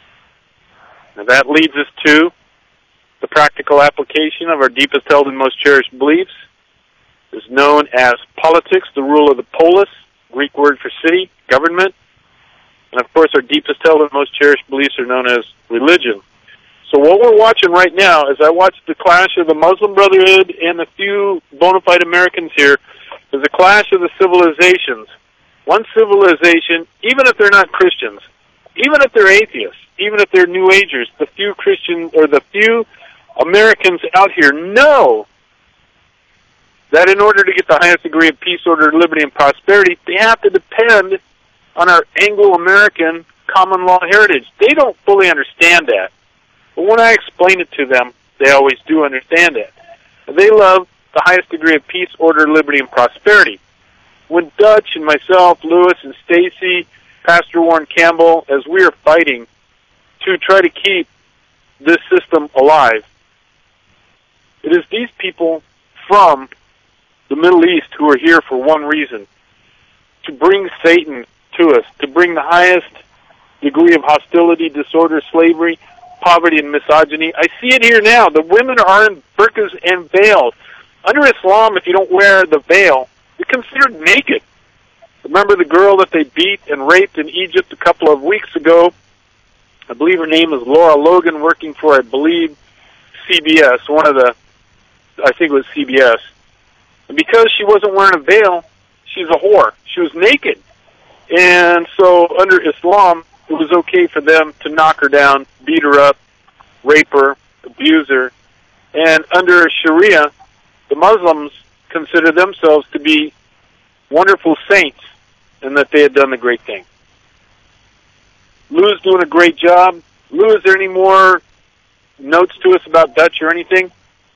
Now that leads us to the practical application of our deepest held and most cherished beliefs. Is known as politics, the rule of the polis, Greek word for city, government. And of course our deepest held and most cherished beliefs are known as religion. So what we're watching right now is I watched the clash of the Muslim Brotherhood and a few bona fide Americans here. There's a clash of the civilizations. One civilization, even if they're not Christians, even if they're atheists, even if they're New Agers, the few Christian or the few Americans out here know that in order to get the highest degree of peace, order, liberty, and prosperity, they have to depend on our Anglo-American common law heritage. They don't fully understand that. But when I explain it to them, they always do understand it. They love the highest degree of peace, order, liberty, and prosperity. When Dutch and myself, Lewis and Stacy, Pastor Warren Campbell, as we are fighting to try to keep this system alive, it is these people from the Middle East who are here for one reason: to bring Satan to us, to bring the highest degree of hostility, disorder, slavery, poverty, and misogyny. I see it here now. The women are in burqas and veils. Under Islam, if you don't wear the veil, you're considered naked. Remember the girl that they beat and raped in Egypt a couple of weeks ago? I believe her name is Laura Logan, working for, I believe, C B S, one of the, I think it was C B S. And because she wasn't wearing a veil, she's a whore. She was naked. And so under Islam, it was okay for them to knock her down, beat her up, rape her, abuse her. And under Sharia, the Muslims consider themselves to be wonderful saints and that they had done the great thing. Lou's doing a great job. Lou, is there any more notes to us about Dutch or anything?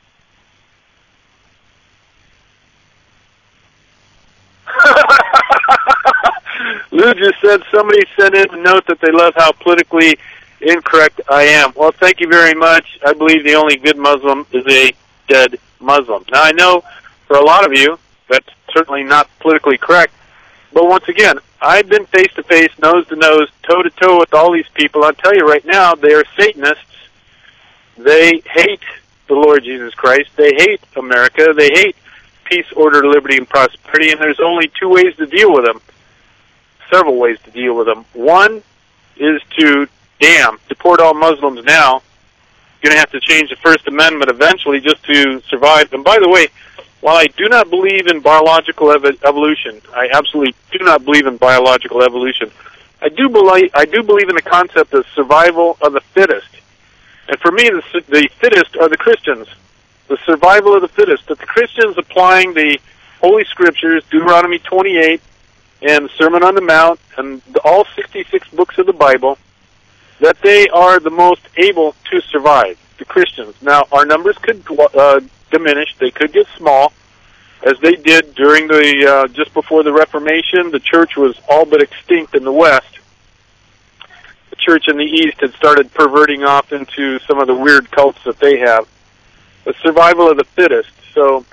Lou just said somebody sent in a note that they love how politically incorrect I am. Well, thank you very much. I believe the only good Muslim is a dead Muslim. Now, I know for a lot of you that's certainly not politically correct, but once again, I've been face-to-face, nose-to-nose, toe-to-toe with all these people. I'll tell you right now, they are Satanists. They hate the Lord Jesus Christ. They hate America. They hate peace, order, liberty, and prosperity, and there's only two ways to deal with them, several ways to deal with them. One is to, damn, deport all Muslims now. You're going to have to change the First Amendment eventually just to survive. And by the way, while I do not believe in biological ev- evolution, I absolutely do not believe in biological evolution, I do believe, I do believe in the concept of survival of the fittest. And for me, the, the fittest are the Christians. The survival of the fittest. That the Christians applying the Holy Scriptures, Deuteronomy twenty-eight, and the Sermon on the Mount, and the, all sixty-six books of the Bible, that they are the most able to survive, the Christians. Now, our numbers could uh, diminish. They could get small, as they did during the, uh, just before the Reformation. The church was all but extinct in the West. The church in the East had started perverting off into some of the weird cults that they have. The survival of the fittest. So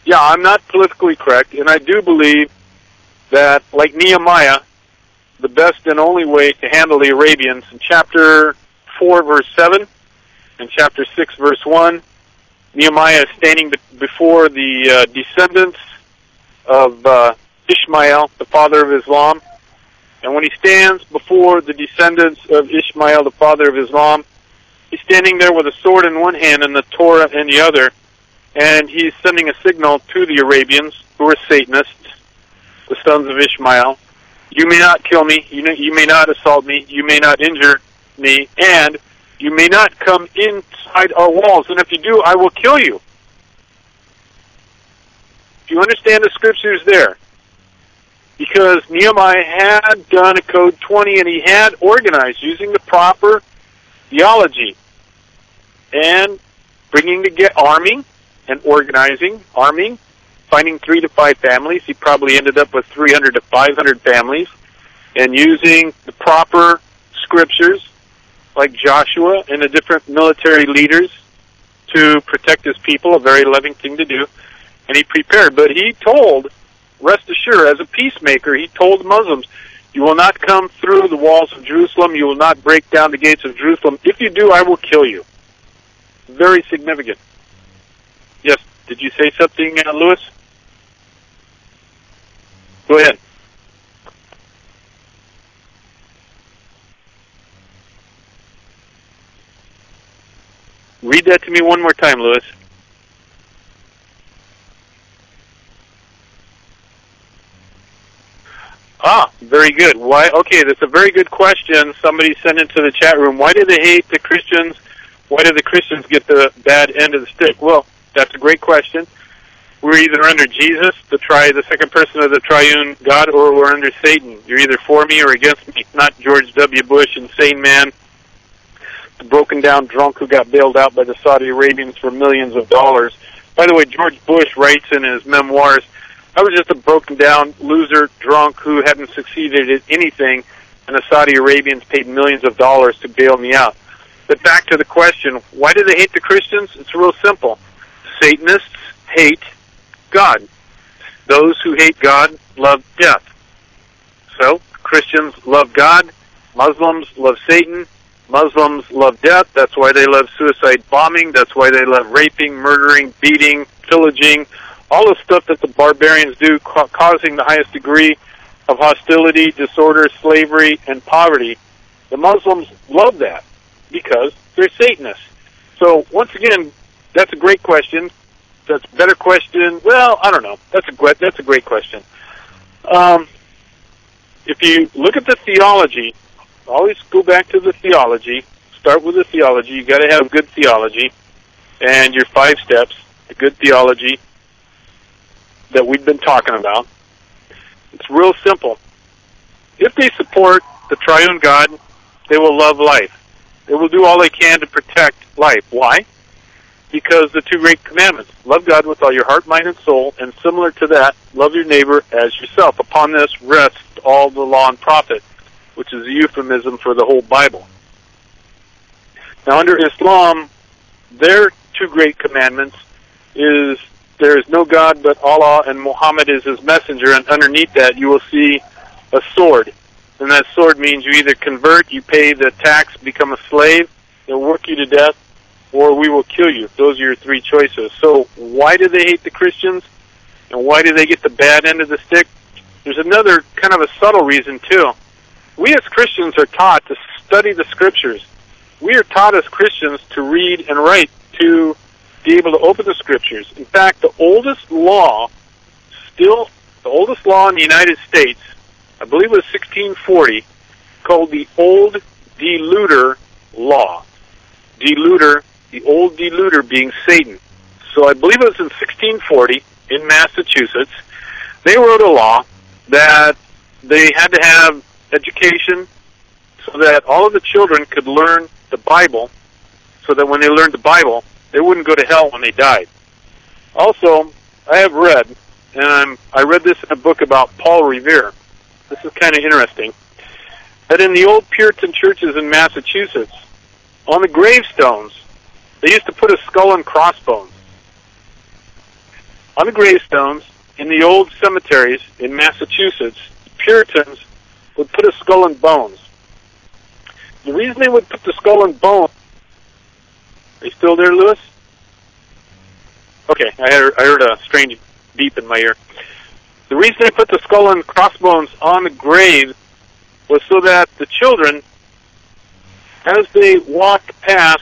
yeah, I'm not politically correct, and I do believe that, like Nehemiah, the best and only way to handle the Arabians, in chapter four, verse seven, and chapter six, verse one, Nehemiah is standing before the uh, descendants of uh, Ishmael, the father of Islam, and when he stands before the descendants of Ishmael, the father of Islam, he's standing there with a sword in one hand and the Torah in the other, and he's sending a signal to the Arabians, who are Satanists, the sons of Ishmael. You may not kill me, you, know, you may not assault me, you may not injure me, and you may not come inside our walls, and if you do, I will kill you. Do you understand the scriptures there? Because Nehemiah had done a Code twenty, and he had organized using the proper theology and bringing together, arming and organizing, arming, finding three to five families. He probably ended up with three hundred to five hundred families, and using the proper scriptures like Joshua and the different military leaders to protect his people, a very loving thing to do. And he prepared, but he told, rest assured, as a peacemaker, he told Muslims, you will not come through the walls of Jerusalem, you will not break down the gates of Jerusalem. If you do, I will kill you. Very significant. Yes, did you say something, uh, Lewis? Go ahead. Read that to me one more time, Lewis. Ah, very good. Why? Okay, that's a very good question. Somebody sent into the chat room. Why do they hate the Christians? Why do the Christians get the bad end of the stick? Well, that's a great question. We're either under Jesus, the tri, the second person of the triune God, or we're under Satan. You're either for me or against me. Not George W. Bush, insane man, the broken down drunk who got bailed out by the Saudi Arabians for millions of dollars. By the way, George Bush writes in his memoirs, I was just a broken down loser drunk who hadn't succeeded at anything, and the Saudi Arabians paid millions of dollars to bail me out. But back to the question, why do they hate the Christians? It's real simple. Satanists hate God. Those who hate God love death. So, Christians love God, Muslims love Satan, Muslims love death, that's why they love suicide bombing, that's why they love raping, murdering, beating, pillaging, all the stuff that the barbarians do, ca- causing the highest degree of hostility, disorder, slavery, and poverty. The Muslims love that because they're Satanists. So, once again, that's a great question. That's a better question. Well, I don't know. That's a that's a great question. Um, if you look at the theology, always go back to the theology. Start with the theology. You got to have good theology, and your five steps, the good theology that we've been talking about. It's real simple. If they support the triune God, they will love life. They will do all they can to protect life. Why? Because the two great commandments, love God with all your heart, mind, and soul, and similar to that, love your neighbor as yourself. Upon this rests all the law and prophet, which is a euphemism for the whole Bible. Now, under Islam, their two great commandments is there is no God but Allah, and Muhammad is his messenger, and underneath that you will see a sword. And that sword means you either convert, you pay the tax, become a slave, they'll work you to death, or we will kill you. Those are your three choices. So why do they hate the Christians? And why do they get the bad end of the stick? There's another kind of a subtle reason, too. We as Christians are taught to study the Scriptures. We are taught as Christians to read and write, to be able to open the Scriptures. In fact, the oldest law, still, the oldest law in the United States, I believe it was sixteen forty, called the Old Deluder Law. Deluder, the Old Deluder being Satan. So I believe it was in sixteen forty in Massachusetts. They wrote a law that they had to have education so that all of the children could learn the Bible, so that when they learned the Bible, they wouldn't go to hell when they died. Also, I have read, and I'm, I read this in a book about Paul Revere. This is kind of interesting, that in the old Puritan churches in Massachusetts, on the gravestones, they used to put a skull and crossbones. on the gravestones in the old cemeteries in Massachusetts, Puritans would put a skull and bones. The reason they would put the skull and bones... Are you still there, Lewis? Okay, I heard, I heard a strange beep in my ear. The reason they put the skull and crossbones on the grave was so that the children, as they walked past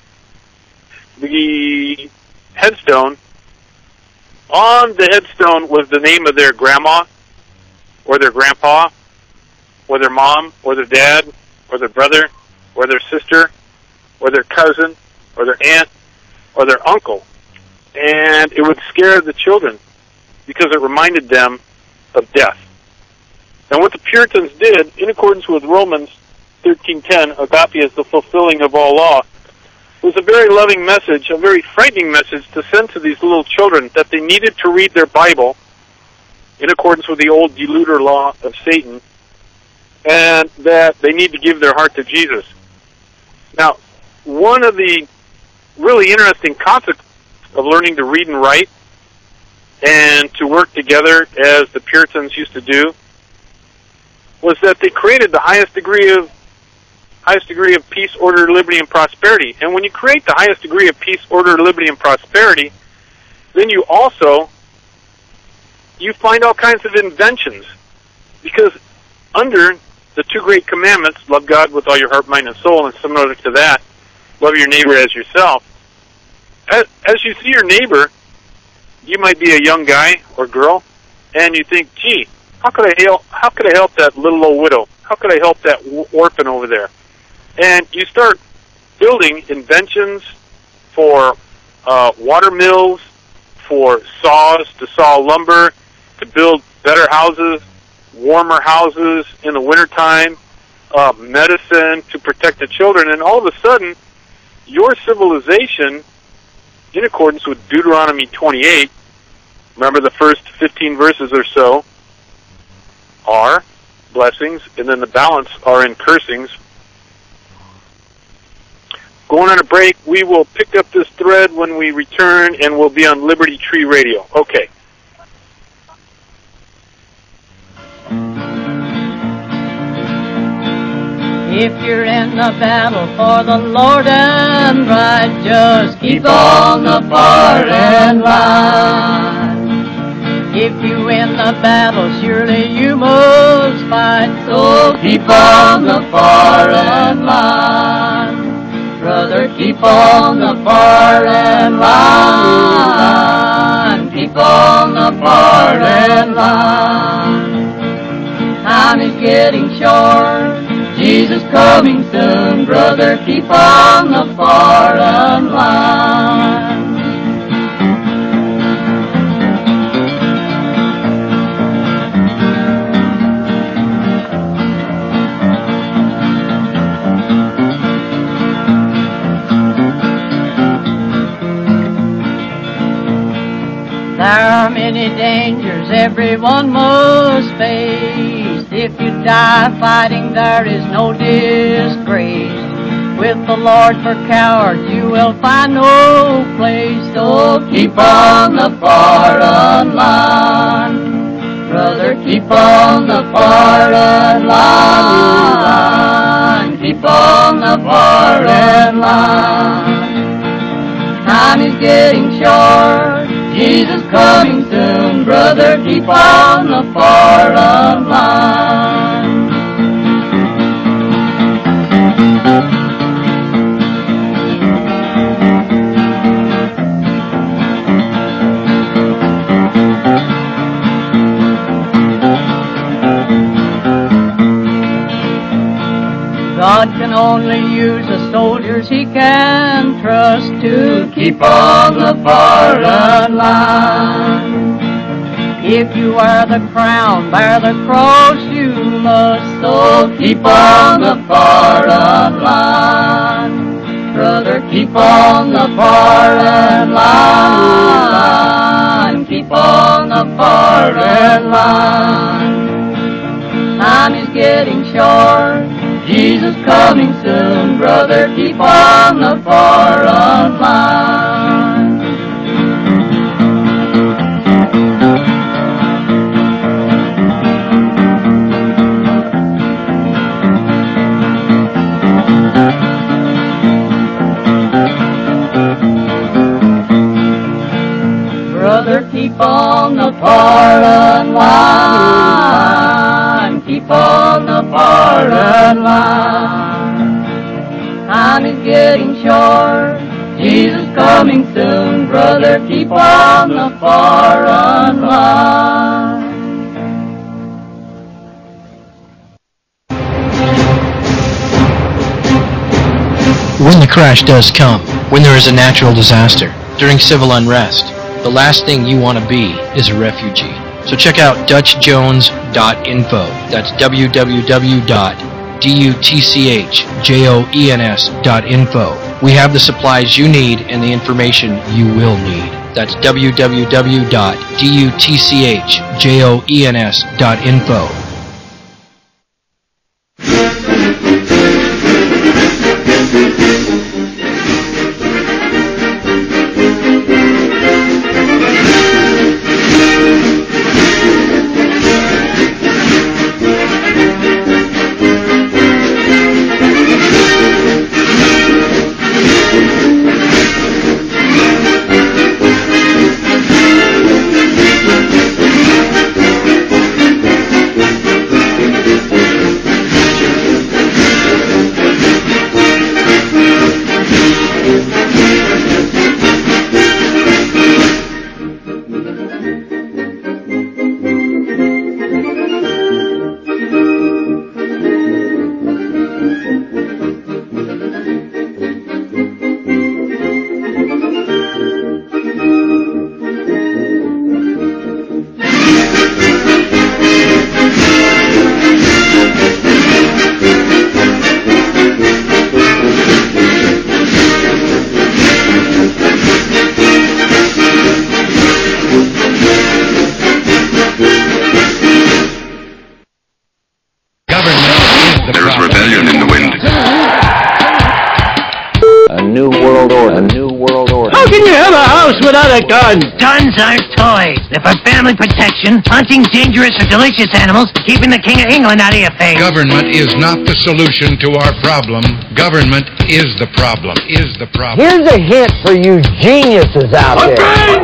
the headstone, on the headstone was the name of their grandma, or their grandpa, or their mom, or their dad, or their brother, or their sister, or their cousin, or their aunt, or their uncle. And it would scare the children because it reminded them of death. And what the Puritans did, in accordance with Romans thirteen ten, agape is the fulfilling of all law, was a very loving message, a very frightening message to send to these little children that they needed to read their Bible in accordance with the old deluder law of Satan, and that they need to give their heart to Jesus. Now, one of the really interesting consequences of learning to read and write and to work together as the Puritans used to do was that they created the highest degree of highest degree of peace, order, liberty, and prosperity. And when you create the highest degree of peace, order, liberty, and prosperity, then you also you find all kinds of inventions, because under the two great commandments, love God with all your heart, mind, and soul, and similar to that, love your neighbor as yourself. As, as you see your neighbor, you might be a young guy or girl, and you think, gee, how could I help? How could I help that little old widow? How could I help that orphan over there? And you start building inventions for uh, water mills, for saws to saw lumber, to build better houses, warmer houses in the wintertime, uh, medicine to protect the children, and all of a sudden, your civilization, in accordance with Deuteronomy twenty-eight, remember the first fifteen verses or so are blessings, and then the balance are in cursings. Going on a break, we will pick up this thread when we return, and we'll be on Liberty Tree Radio. Okay. If you're in the battle for the Lord and right, just keep on the firing line. If you win the battle, surely you must fight, so keep on the firing line. Brother, keep on the firing line. Keep on the firing line. Time is getting short. Jesus coming soon, brother, keep on the firing line. There are many dangers everyone must face. If you die fighting, there is no disgrace. With the Lord for cowards, you will find no place. So keep on the firing line. Brother, keep on the firing line. Keep on the firing line. Time is getting short. Jesus coming soon, brother, keep on the firing line. God can only use the soldiers he can trust to keep on the firing line. If you wear the crown, bear the cross you must, so keep on the firing line. Brother, keep on the firing line. Keep on the firing line. Time is getting short. Jesus coming soon, brother, keep on the firing line. keep on the pardon line. Keep on the pardon line. Time is getting short. Jesus coming soon, brother. Keep on the pardon line. When the crash does come, when there is a natural disaster, during civil unrest, the last thing you want to be is a refugee. So check out Dutch Jones dot info. That's w w w dot dutchjones dot info. We have the supplies you need and the information you will need. That's w w w dot dutchjones dot info. There is rebellion in the wind. A new world order. A new world order. How can you have a house without a gun? Guns aren't toys. They're for family protection, hunting dangerous or delicious animals, keeping the King of England out of your face. Government is not the solution to our problem. Government is the problem. Is the problem. Here's a hint for you geniuses out there.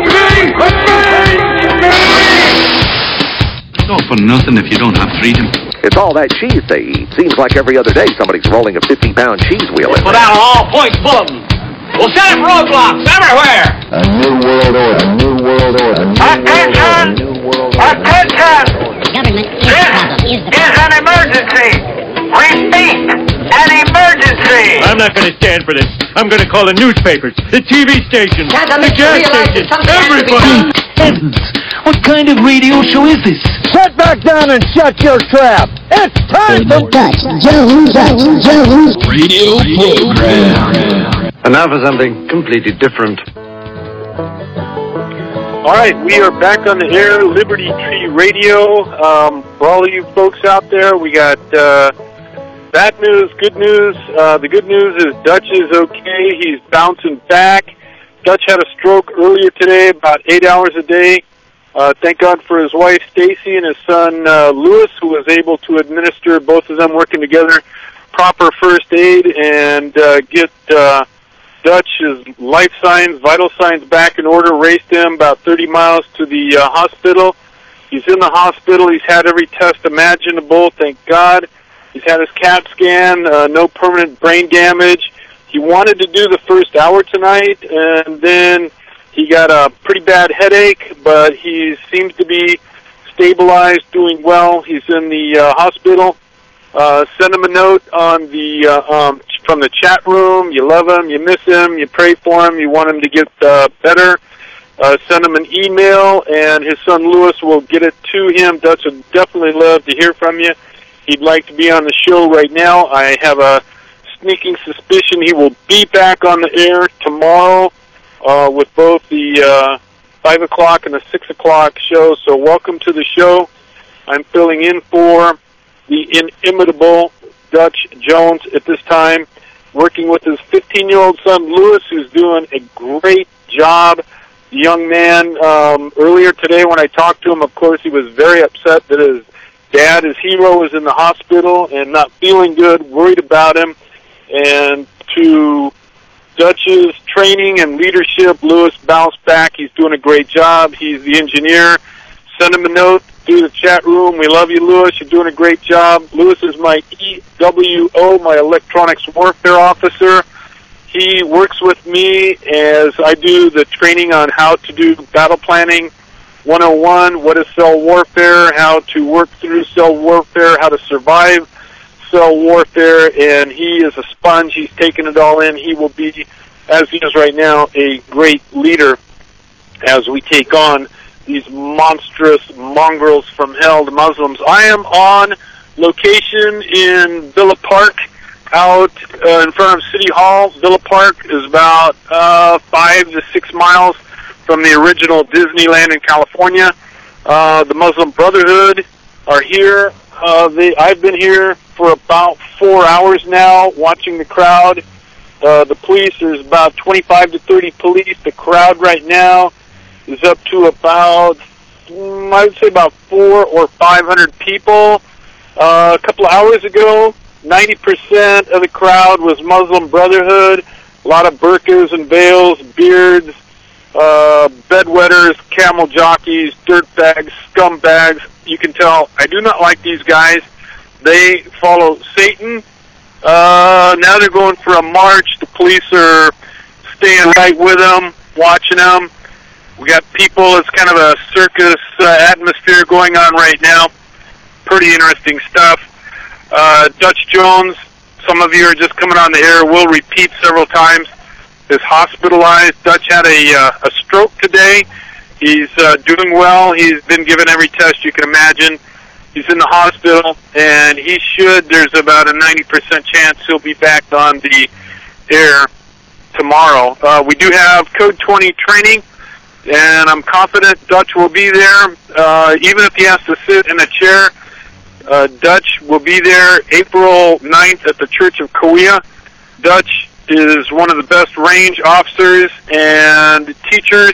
It's all for nothing if you don't have freedom. It's all that cheese they eat. Seems like every other day somebody's rolling a fifty-pound cheese wheel in Put there. out an all-points bulletin. We'll set up roadblocks everywhere. A new world order. A new world order. A new Attention! world order. Attention! Government is the problem. Is the This is an emergency. Repeat, an emergency. I'm not going to stand for this. I'm going to call the newspapers, the T V stations, the gas stations, everybody. Heavens! What kind of radio show is this? Sit back down and shut your trap. It's time for Dutch Jones, Dutch Jones Radio program. And now for something completely different. All right, we are back on the air, Liberty Tree Radio. Um, for all of you folks out there, we got uh, bad news, good news. Uh, the good news is Dutch is okay. He's bouncing back. Dutch had a stroke earlier today, about eight hours a day. Uh, thank God for his wife, Stacy, and his son, uh, Lewis, who was able to administer, both of them working together, proper first aid and uh, get uh, Dutch's life signs, vital signs back in order, raced him about thirty miles to the uh, hospital. He's in the hospital. He's had every test imaginable, thank God. He's had his CAT scan, uh, no permanent brain damage. He wanted to do the first hour tonight, and then he got a pretty bad headache, but he seems to be stabilized, doing well. He's in the uh, hospital. Uh, send him a note on the uh, um, from the chat room. You love him, you miss him, you pray for him, you want him to get uh, better. Uh, send him an email, and his son Lewis will get it to him. Dutch would definitely love to hear from you. He'd like to be on the show right now. I have a sneaking suspicion he will be back on the air tomorrow uh, with both the uh, five o'clock and the six o'clock show. So welcome to the show. I'm filling in for the inimitable Dutch Jones at this time, working with his fifteen-year-old son, Lewis, who's doing a great job. The young man, um, earlier today when I talked to him, of course, he was very upset that his dad, his hero, was in the hospital and not feeling good, worried about him. And to Dutch's training and leadership. Lewis bounced back. He's doing a great job. He's the engineer. Send him a note through the chat room. We love you, Lewis. You're doing a great job. Lewis is my E W O, my electronics warfare officer. He works with me as I do the training on how to do battle planning one oh one, what is cell warfare, how to work through cell warfare, how to survive cell warfare, and he is a sponge. He's taking it all in. He will be, as he is right now, a great leader as we take on these monstrous mongrels from hell, the Muslims. I am on location in Villa Park, out uh, in front of City Hall. Villa Park is about uh, five to six miles from the original Disneyland in California. Uh, the Muslim Brotherhood are here. Uh, they, I've been here for about four hours now, watching the crowd. Uh, the police, there's about twenty-five to thirty police. The crowd right now is up to about, mm, I would say about four or five hundred people. Uh, a couple of hours ago, ninety percent of the crowd was Muslim Brotherhood. A lot of burqas and veils, beards, uh, bedwetters, camel jockeys, dirtbags, scumbags. You can tell I do not like these guys. They follow Satan. Uh, now they're going for a march. The police are staying right with them, watching them. We got people. It's kind of a circus uh, atmosphere going on right now. Pretty interesting stuff. Uh, Dutch Jones, some of you are just coming on the air. We'll repeat several times. Is hospitalized. Dutch had a uh, a stroke today. He's uh, doing well. He's been given every test you can imagine. He's in the hospital, and he should. There's about a ninety percent chance he'll be back on the air tomorrow. Uh, we do have Code twenty training, and I'm confident Dutch will be there. Uh, even if he has to sit in a chair, uh, Dutch will be there April ninth at the Church of Kauai. Dutch is one of the best range officers and teachers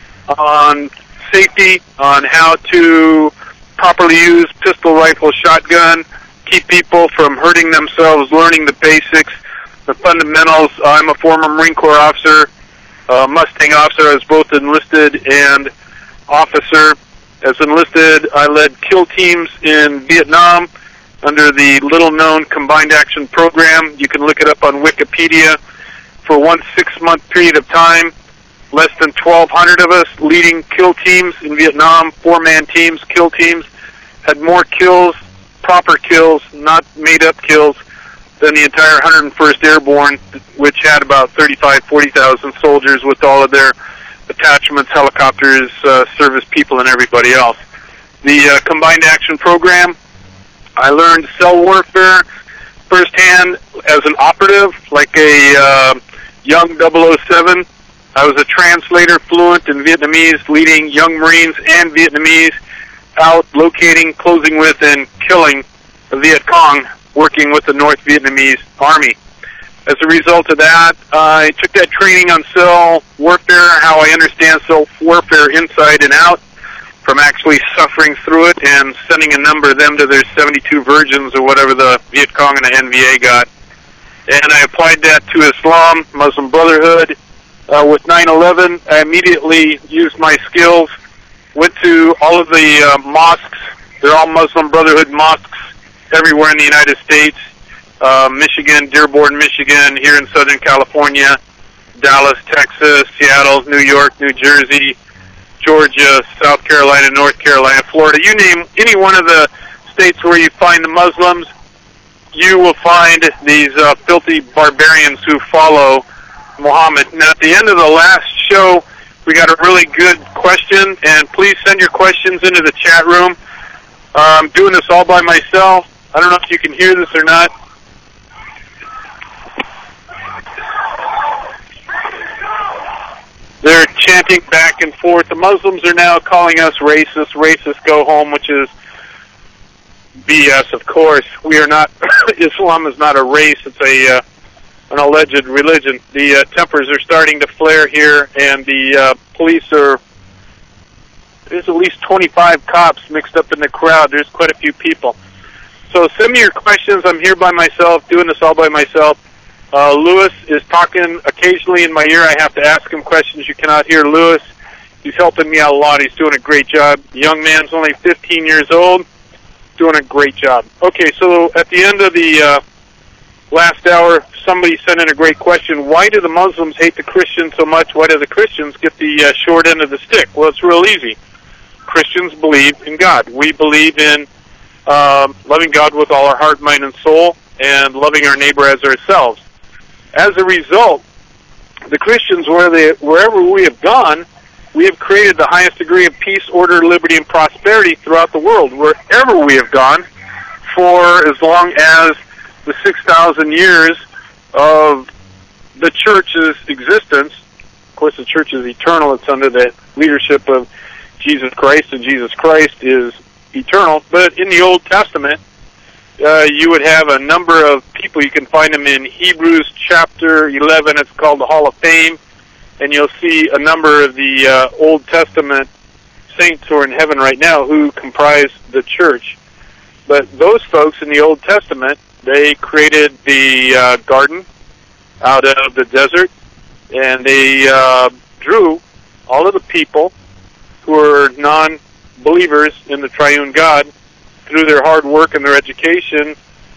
on safety, on how to properly use pistol, rifle, shotgun, keep people from hurting themselves, learning the basics, the fundamentals. I'm a former Marine Corps officer, uh, Mustang officer. I was both enlisted and officer. As enlisted, I led kill teams in Vietnam under the little-known Combined Action Program. You can look it up on Wikipedia. For one six-month period of time, less than twelve hundred of us leading kill teams in Vietnam, four-man teams, kill teams, had more kills, proper kills, not made-up kills, than the entire one hundred first Airborne, which had about thirty-five, forty thousand soldiers with all of their attachments, helicopters, uh, service people, and everybody else. The uh, Combined Action Program, I learned cell warfare firsthand as an operative, like a uh, young double oh seven. I was a translator fluent in Vietnamese, leading young Marines and Vietnamese out locating, closing with, and killing the Viet Cong, working with the North Vietnamese Army. As a result of that, I took that training on cell warfare, how I understand cell warfare inside and out, from actually suffering through it and sending a number of them to their seventy-two virgins or whatever the Viet Cong and the N V A got. And I applied that to Islam, Muslim Brotherhood. Uh, with nine eleven, I immediately used my skills, went to all of the uh, mosques. They're all Muslim Brotherhood mosques everywhere in the United States. Uh, Michigan, Dearborn, Michigan, here in Southern California, Dallas, Texas, Seattle, New York, New Jersey, Georgia, South Carolina, North Carolina, Florida. You name any one of the states where you find the Muslims, you will find these uh, filthy barbarians who follow Muhammad. Now, at the end of the last show, we got a really good question, and please send your questions into the chat room. Uh, I'm doing this all by myself. I don't know if you can hear this or not. They're chanting back and forth. The Muslims are now calling us racist, racist, go home, which is B S, of course. We are not, Islam is not a race, it's a, uh, an alleged religion. The uh, tempers are starting to flare here, and the uh, police are, there's at least twenty-five cops mixed up in the crowd. There's quite a few people. So send me your questions. I'm here by myself, doing this all by myself. Uh, Lewis is talking occasionally in my ear. I have to ask him questions you cannot hear. Lewis, he's helping me out a lot. He's doing a great job. The young man's only fifteen years old, doing a great job. Okay, so at the end of the uh, last hour, somebody sent in a great question. Why do the Muslims hate the Christians so much? Why do the Christians get the uh, short end of the stick? Well, it's real easy. Christians believe in God. We believe in um, loving God with all our heart, mind, and soul, and loving our neighbor as ourselves. As a result, the Christians, where they, wherever we have gone, we have created the highest degree of peace, order, liberty, and prosperity throughout the world. Wherever we have gone, for as long as the six thousand years of the church's existence. Of course, the church is eternal. It's under the leadership of Jesus Christ, and Jesus Christ is eternal. But in the Old Testament, uh, you would have a number of people. You can find them in Hebrews chapter eleven. It's called the Hall of Fame. And you'll see a number of the uh, Old Testament saints who are in heaven right now who comprise the church. But those folks in the Old Testament, they created the uh, garden out of the desert, and they uh, drew all of the people who are non-believers in the triune God through their hard work and their education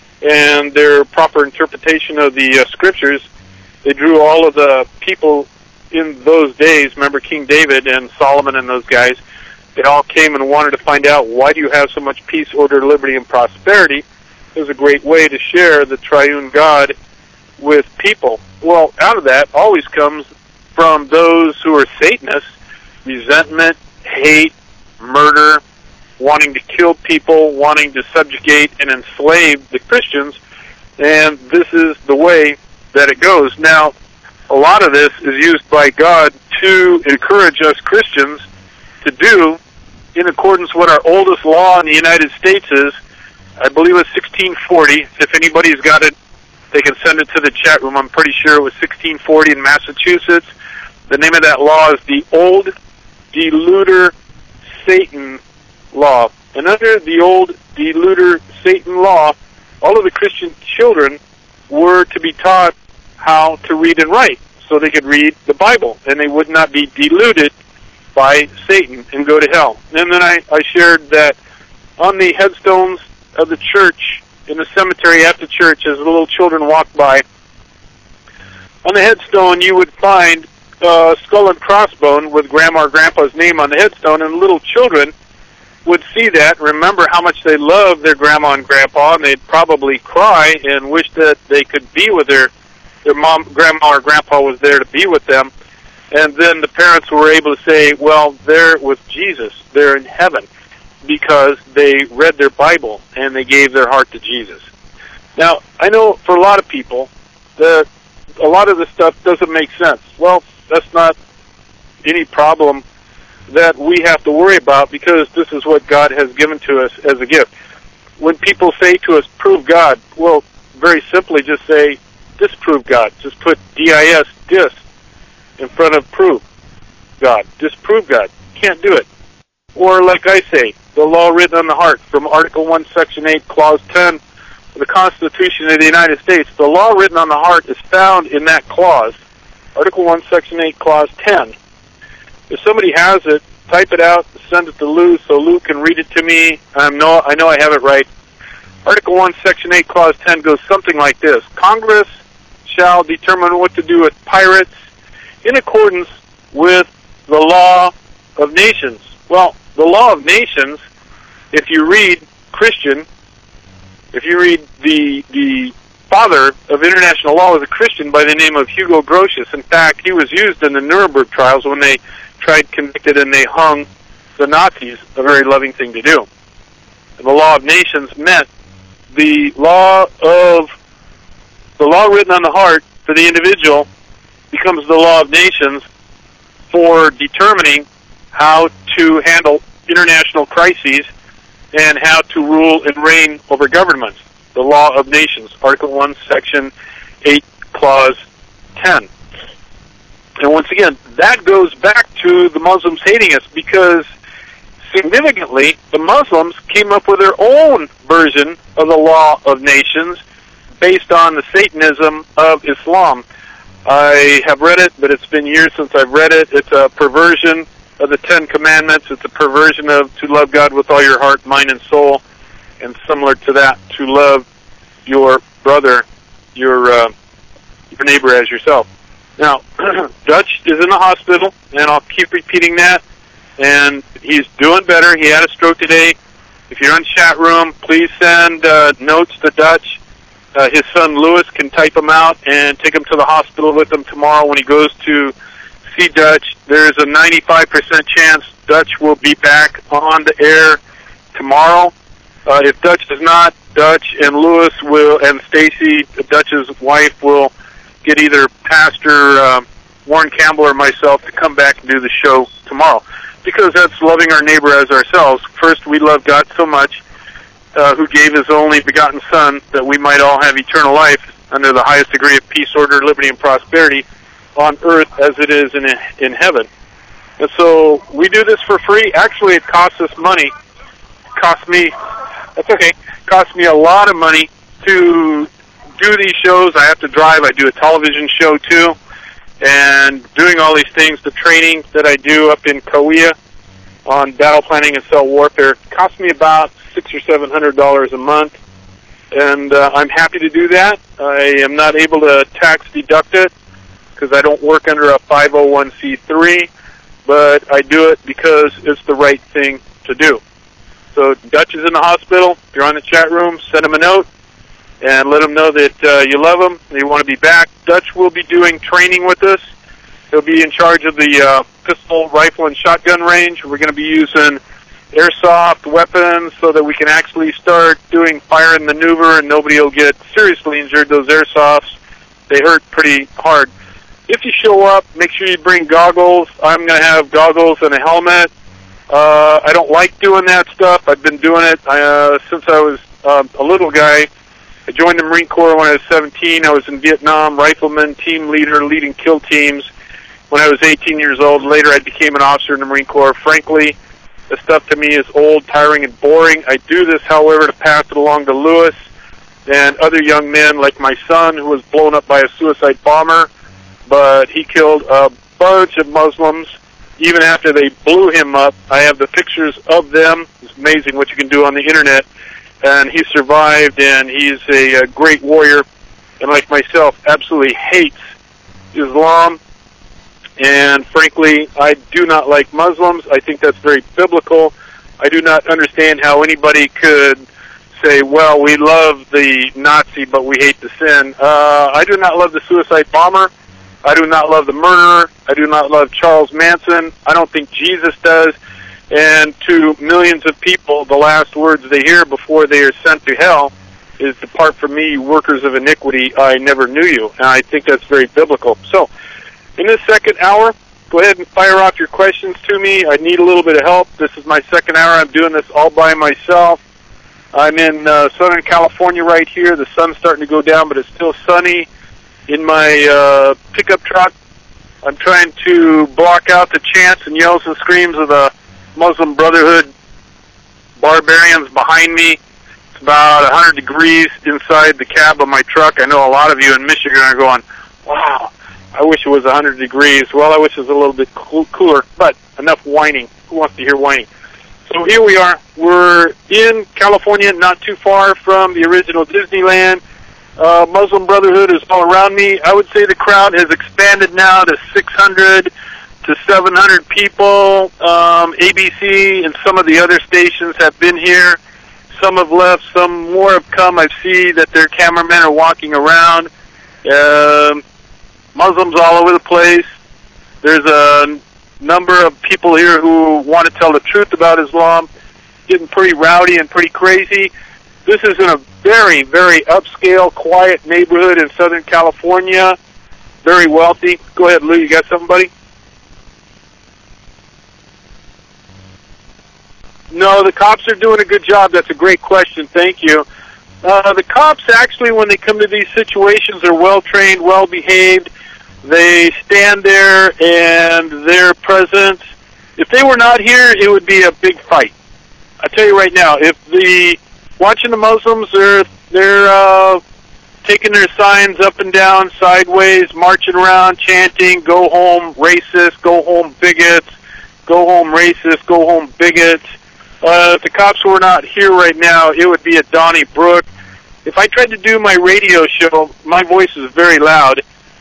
and their proper interpretation of the uh, scriptures. They drew all of the people in those days. Remember King David and Solomon and those guys, they all came and wanted to find out, why do you have so much peace, order, liberty, and prosperity? It was a great way to share the triune God with people. Well, out of that always comes from those who are Satanists, resentment, hate, murder, wanting to kill people, wanting to subjugate and enslave the Christians, and this is the way that it goes. Now, a lot of this is used by God to encourage us Christians to do in accordance with what our oldest law in the United States is. I believe it's sixteen forty. If anybody's got it, they can send it to the chat room. I'm pretty sure it was sixteen forty in Massachusetts. The name of that law is the Old Deluder Satan Law. And under the Old Deluder Satan Law, all of the Christian children were to be taught how to read and write so they could read the Bible, and they would not be deluded by Satan and go to hell. And then I, I shared that on the headstones of the church, in the cemetery at the church, as the little children walked by, on the headstone you would find a skull and crossbone with Grandma or Grandpa's name on the headstone, and little children would see that, remember how much they loved their Grandma and Grandpa, and they'd probably cry and wish that they could be with their, their mom, Grandma or Grandpa was there to be with them. And then the parents were able to say, well, they're with Jesus, they're in heaven, because they read their Bible and they gave their heart to Jesus. Now, I know for a lot of people that a lot of this stuff doesn't make sense. Well, that's not any problem that we have to worry about, because this is what God has given to us as a gift. When people say to us, prove God, well, very simply just say, disprove God. Just put D I S, dis, in front of prove God. Disprove God. Can't do it. Or like I say, the law written on the heart from Article one, Section eight, Clause ten of the Constitution of the United States. The law written on the heart is found in that clause, Article one, Section eight, Clause ten. If somebody has it, type it out, send it to Lou so Lou can read it to me. I know, I know I have it right. Article one, Section eight, Clause ten goes something like this. Congress shall determine what to do with pirates in accordance with the law of nations. Well, the law of nations, if you read Christian, if you read the the father of international law was a Christian by the name of Hugo Grotius. In fact, he was used in the Nuremberg trials when they tried, convicted, and they hung the Nazis, a very loving thing to do. And the law of nations meant the law of, the law written on the heart for the individual becomes the law of nations for determining how to handle international crises and how to rule and reign over governments. The law of nations, Article one, Section eight, Clause ten. And once again, that goes back to the Muslims hating us, because significantly, the Muslims came up with their own version of the law of nations based on the Satanism of Islam. I have read it, but it's been years since I've read it. It's a perversion of the Ten Commandments. It's a perversion of to love God with all your heart, mind, and soul, and similar to that, to love your brother, your uh, your neighbor as yourself. Now, Dutch is in the hospital, and I'll keep repeating that, and he's doing better. He had a stroke today. If you're on the chat room, please send uh, notes to Dutch. Uh, his son Lewis can type them out and take him to the hospital with him tomorrow when he goes to see Dutch. There's a ninety-five percent chance Dutch will be back on the air tomorrow. Uh, if Dutch does not, Dutch and Lewis will, and Stacy, Dutch's wife, will get either Pastor uh, Warren Campbell or myself to come back and do the show tomorrow. Because that's loving our neighbor as ourselves. First, we love God so much, uh, who gave His only begotten Son, that we might all have eternal life under the highest degree of peace, order, liberty, and prosperity on earth as it is in in heaven. And so we do this for free. Actually, it costs us money. It costs me, that's okay, it costs me a lot of money to do these shows. I have to drive. I do a television show, too. And doing all these things, the training that I do up in Kauai on battle planning and cell warfare, costs me about six or seven hundred dollars a month, and uh, I'm happy to do that. I am not able to tax deduct it because I don't work under a five oh one c three, but I do it because it's the right thing to do. So Dutch is in the hospital. If you're on the chat room, send him a note and let him know that uh, you love him and you want to be back. Dutch will be doing training with us. He'll be in charge of the uh, pistol, rifle, and shotgun range. We're going to be using airsoft weapons so that we can actually start doing fire and maneuver and nobody will get seriously injured. Those airsofts, they hurt pretty hard. If you show up, make sure you bring goggles. I'm going to have goggles and a helmet. Uh, I don't like doing that stuff. I've been doing it uh, since I was uh, a little guy. I joined the Marine Corps when I was seventeen. I was in Vietnam, rifleman, team leader, leading kill teams. When I was eighteen years old, later I became an officer in the Marine Corps. Frankly, this stuff to me is old, tiring, and boring. I do this, however, to pass it along to Lewis and other young men like my son, who was blown up by a suicide bomber, but he killed a bunch of Muslims even after they blew him up. I have the pictures of them. It's amazing what you can do on the internet. And he survived, and he's a, a great warrior, and like myself, absolutely hates Islam. And frankly, I do not like Muslims. I think that's very biblical. I do not understand how anybody could say, well, we love the Nazi, but we hate the sin. Uh, I do not love the suicide bomber. I do not love the murderer. I do not love Charles Manson. I don't think Jesus does. And to millions of people, the last words they hear before they are sent to hell is, depart from me, you workers of iniquity, I never knew you. And I think that's very biblical. So, in this second hour, go ahead and fire off your questions to me. I need a little bit of help. This is my second hour. I'm doing this all by myself. I'm in uh, Southern California right here. The sun's starting to go down, but it's still sunny. In my uh, pickup truck, I'm trying to block out the chants and yells and screams of the Muslim Brotherhood barbarians behind me. It's about one hundred degrees inside the cab of my truck. I know a lot of you in Michigan are going, wow, I wish it was one hundred degrees. Well, I wish it was a little bit cool, cooler, but enough whining. Who wants to hear whining? So here we are. We're in California, not too far from the original Disneyland. Uh, Muslim Brotherhood is all around me. I would say the crowd has expanded now to six hundred to seven hundred people. Um, A B C and some of the other stations have been here. Some have left. Some more have come. I see that their cameramen are walking around. Um, Muslims all over the place. There's a number of people here who want to tell the truth about Islam. Getting pretty rowdy and pretty crazy. This is in a very, very upscale, quiet neighborhood in Southern California. Very wealthy. Go ahead, Lou. You got something, buddy? No, the cops are doing a good job. That's a great question. Thank you. Uh, the cops actually, when they come to these situations, are well-trained, well-behaved. They stand there, and their presence, if they were not here, it would be a big fight. I tell you right now, if the watching the Muslims, they're they're uh, taking their signs up and down, sideways, marching around, chanting, go home racist, go home bigots, go home racist, go home bigots. Uh, if the cops were not here right now, it would be at Donnybrook. If I tried to do my radio show, my voice is very loud.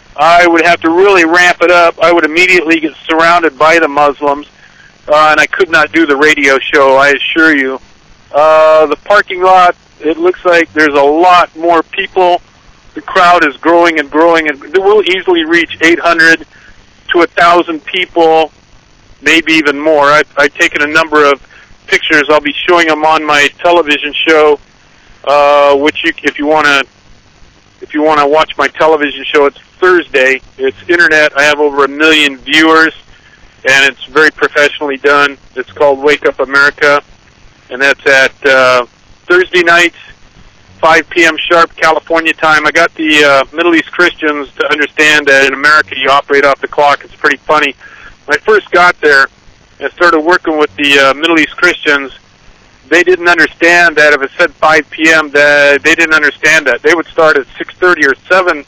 I would have to really ramp it up. I would immediately get surrounded by the Muslims, uh, and I could not do the radio show, I assure you. Uh, the parking lot, it looks like there's a lot more people. The crowd is growing and growing, and we'll easily reach eight hundred to one thousand people, maybe even more. I've, I've taken a number of pictures. I'll be showing them on my television show, uh, which you, if you want to if you want to watch my television show, it's Thursday. It's internet. I have over a million viewers, and it's very professionally done. It's called Wake Up America, and that's at uh, Thursday nights, five p.m. sharp, California time. I got the uh, Middle East Christians to understand that in America you operate off the clock. It's pretty funny. When I first got there and started working with the uh, Middle East Christians, they didn't understand that if it said five p.m., that they didn't understand that. They would start at six thirty or seven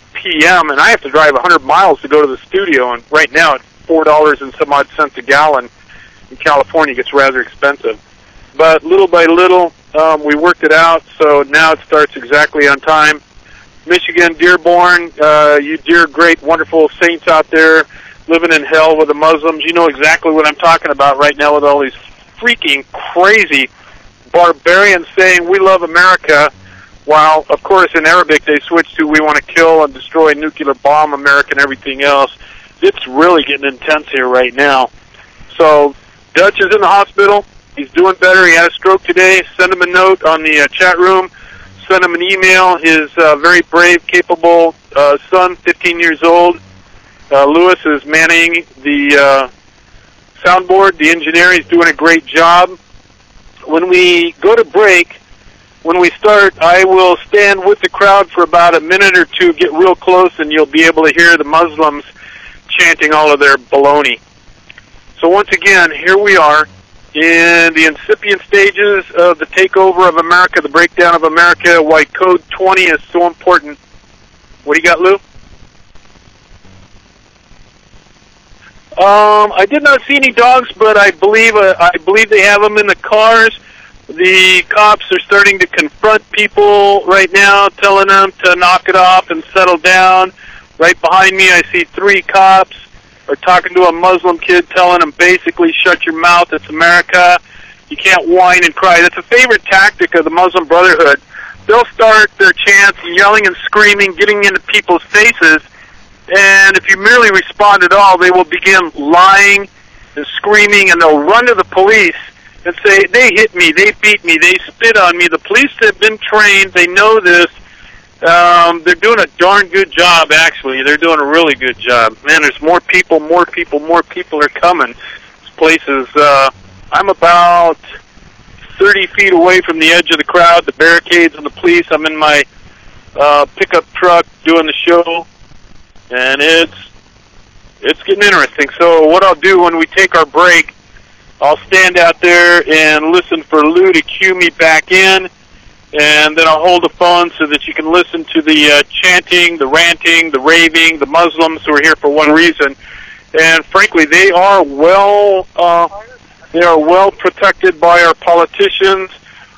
p.m., and I have to drive one hundred miles to go to the studio, and right now it's four dollars and some odd cents a gallon. In California, it gets rather expensive. But little by little, um, we worked it out, so now it starts exactly on time. Michigan, Dearborn, uh, you dear, great, wonderful saints out there living in hell with the Muslims. You know exactly what I'm talking about right now with all these freaking crazy barbarians saying we love America, while, of course, in Arabic they switch to we want to kill and destroy, nuclear bomb America and everything else. It's really getting intense here right now. So Dutch is in the hospital. He's doing better. He had a stroke today. Send him a note on the uh, chat room. Send him an email. His uh, very brave, capable uh, son, fifteen years old, uh, Lewis, is manning the uh, soundboard. The engineer is doing a great job. When we go to break, when we start, I will stand with the crowd for about a minute or two, get real close, and you'll be able to hear the Muslims chanting all of their baloney. So once again, here we are in the incipient stages of the takeover of America, the breakdown of America, why Code twenty is so important. What do you got, Lou? Um, I did not see any dogs, but I believe uh, I believe they have them in the cars. The cops are starting to confront people right now, telling them to knock it off and settle down. Right behind me, I see three cops are talking to a Muslim kid, telling him basically, shut your mouth, it's America. You can't whine and cry. That's a favorite tactic of the Muslim Brotherhood. They'll start their chants yelling and screaming, getting into people's faces, and if you merely respond at all, they will begin lying and screaming, and they'll run to the police and say, they hit me, they beat me, they spit on me. The police have been trained, they know this. Um, they're doing a darn good job, actually. They're doing a really good job. Man, there's more people, more people, more people are coming. This place is, uh, I'm about thirty feet away from the edge of the crowd, the barricades and the police. I'm in my uh, pickup truck doing the show, and it's it's getting interesting. So what I'll do when we take our break, I'll stand out there and listen for Lou to cue me back in, and then I'll hold the phone so that you can listen to the uh, chanting, the ranting, the raving, the Muslims who are here for one reason. And frankly, they are well uh, they are well protected by our politicians.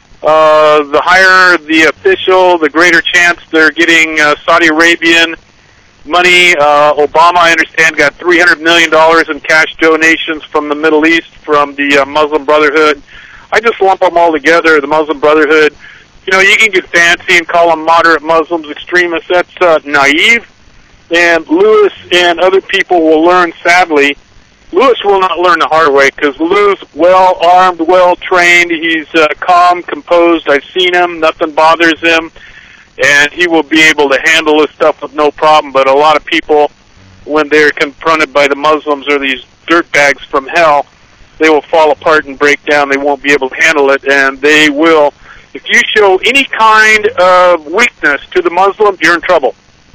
Uh, the higher the official, the greater chance they're getting uh, Saudi Arabian money. Uh, Obama, I understand, got three hundred million dollars in cash donations from the Middle East, from the uh, Muslim Brotherhood. I just lump them all together, the Muslim Brotherhood. You know, you can get fancy and call them moderate Muslims, extremists. That's uh, naive. And Lewis and other people will learn, sadly. Lewis will not learn the hard way, because Lou's well-armed, well-trained. He's uh, calm, composed. I've seen him. Nothing bothers him. And he will be able to handle this stuff with no problem. But a lot of people, when they're confronted by the Muslims or these dirtbags from hell, they will fall apart and break down. They won't be able to handle it, and they will. If you show any kind of weakness to the Muslim, you're in trouble.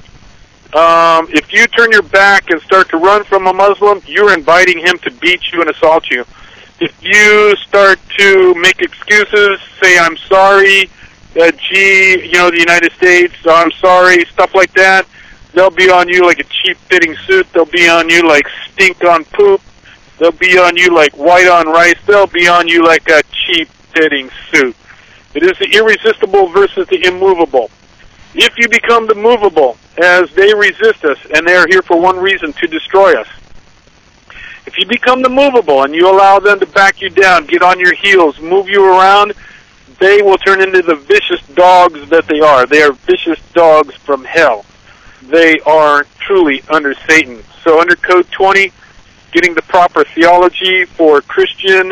Um, if you turn your back and start to run from a Muslim, you're inviting him to beat you and assault you. If you start to make excuses, say I'm sorry, uh, gee, you know, the United States, I'm sorry, stuff like that. They'll be on you like a cheap-fitting suit. They'll be on you like stink on poop. They'll be on you like white on rice. They'll be on you like a cheap-fitting suit. It is the irresistible versus the immovable. If you become the movable, as they resist us, and they are here for one reason, to destroy us. If you become the movable and you allow them to back you down, get on your heels, move you around, they will turn into the vicious dogs that they are. They are vicious dogs from hell. They are truly under Satan. So under Code twenty, getting the proper theology for Christian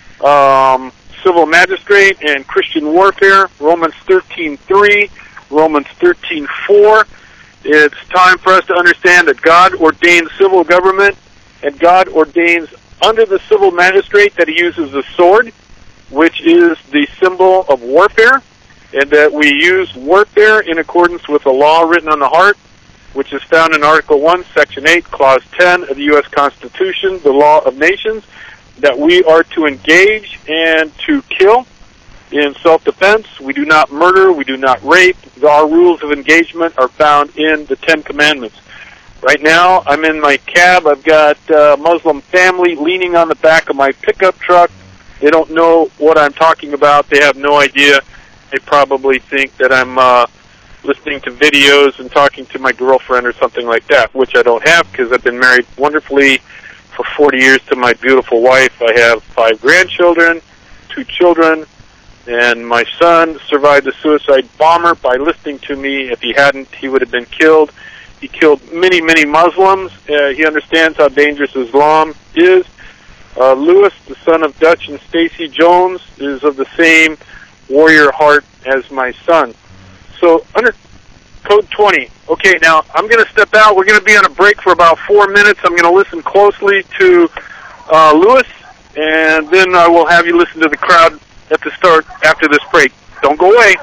um, civil magistrate and Christian warfare, Romans thirteen three, Romans thirteen four. It's time for us to understand that God ordains civil government, and God ordains under the civil magistrate that he uses the sword, which is the symbol of warfare, and that we use warfare in accordance with the law written on the heart, which is found in Article one, Section eight, Clause ten of the U S Constitution, the law of nations, that we are to engage and to kill in self-defense. We do not murder. We do not rape. Our rules of engagement are found in the Ten Commandments. Right now, I'm in my cab. I've got a Muslim family leaning on the back of my pickup truck. They don't know what I'm talking about. They have no idea. They probably think that I'm uh, listening to videos and talking to my girlfriend or something like that, which I don't have because I've been married wonderfully for forty years to my beautiful wife. I have five grandchildren, two children, and my son survived a suicide bomber by listening to me. If he hadn't, he would have been killed. He killed many, many Muslims. Uh, he understands how dangerous Islam is. Uh, Lewis, the son of Dutch and Stacy Jones, is of the same warrior heart as my son. So under Code twenty. Okay, now I'm going to step out. We're going to be on a break for about four minutes. I'm going to listen closely to uh, Lewis, and then I will have you listen to the crowd at the start after this break. Don't go away.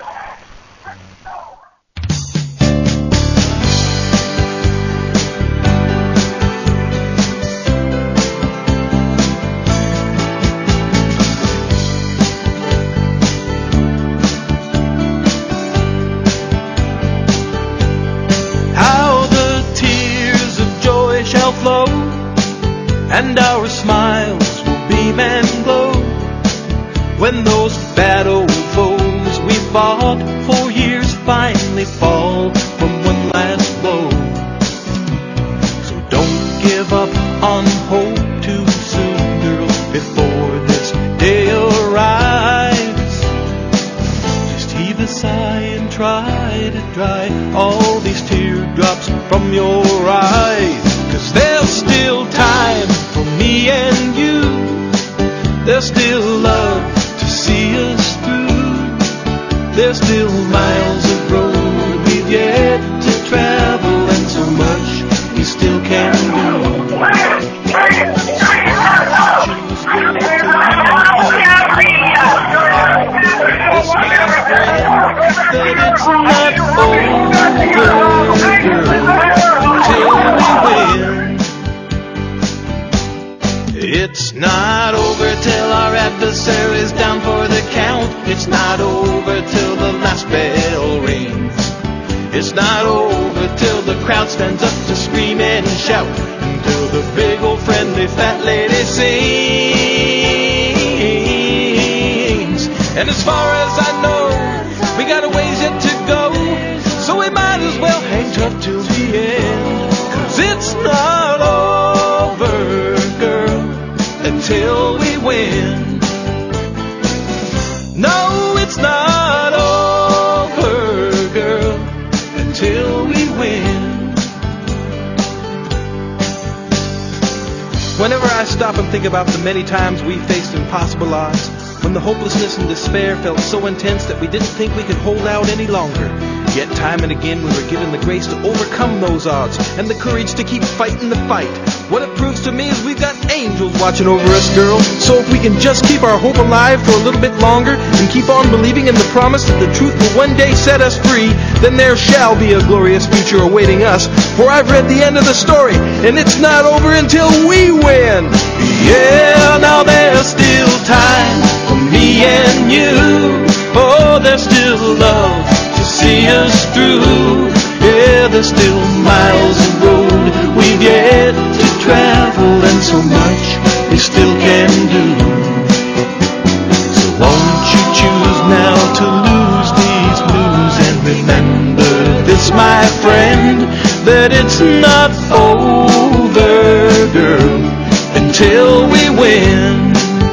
Flow, and our smiles will beam and glow when those bad old foes we fought for years finally fall from one last blow. So don't give up on hope too soon, girl, before this day arrives. Just heave a sigh and try to dry all these teardrops from your eyes. 'Cause there's still time for me and you. There's still love to see us through. There's still miles of road we've yet to travel, and so much we still can do. That it's not over, girl, till we win. It's not over till our adversary's down for the count. It's not over till the last bell rings. It's not over till the crowd stands up to scream and shout, until the big old friendly fat lady sings. And as far as I know, we got a ways yet to go, so we might as well hang tough till the end. 'Cause it's not over, girl, until we win. No, it's not over, girl, until we win. Whenever I stop and think about the many times we faced impossible odds, when the hopelessness and despair felt so intense that we didn't think we could hold out any longer, yet time and again we were given the grace to overcome those odds and the courage to keep fighting the fight. What it proves to me is we've got angels watching over us, girl. So if we can just keep our hope alive for a little bit longer and keep on believing in the promise that the truth will one day set us free, then there shall be a glorious future awaiting us. For I've read the end of the story, and it's not over until we win. Yeah, now there's still time for me and you. Oh, there's still love to see us through. Yeah, there's still miles of road we've yet to travel, and so much we still can do. So won't you choose now to lose these blues, and remember this, my friend, that it's not over, girl, until we win.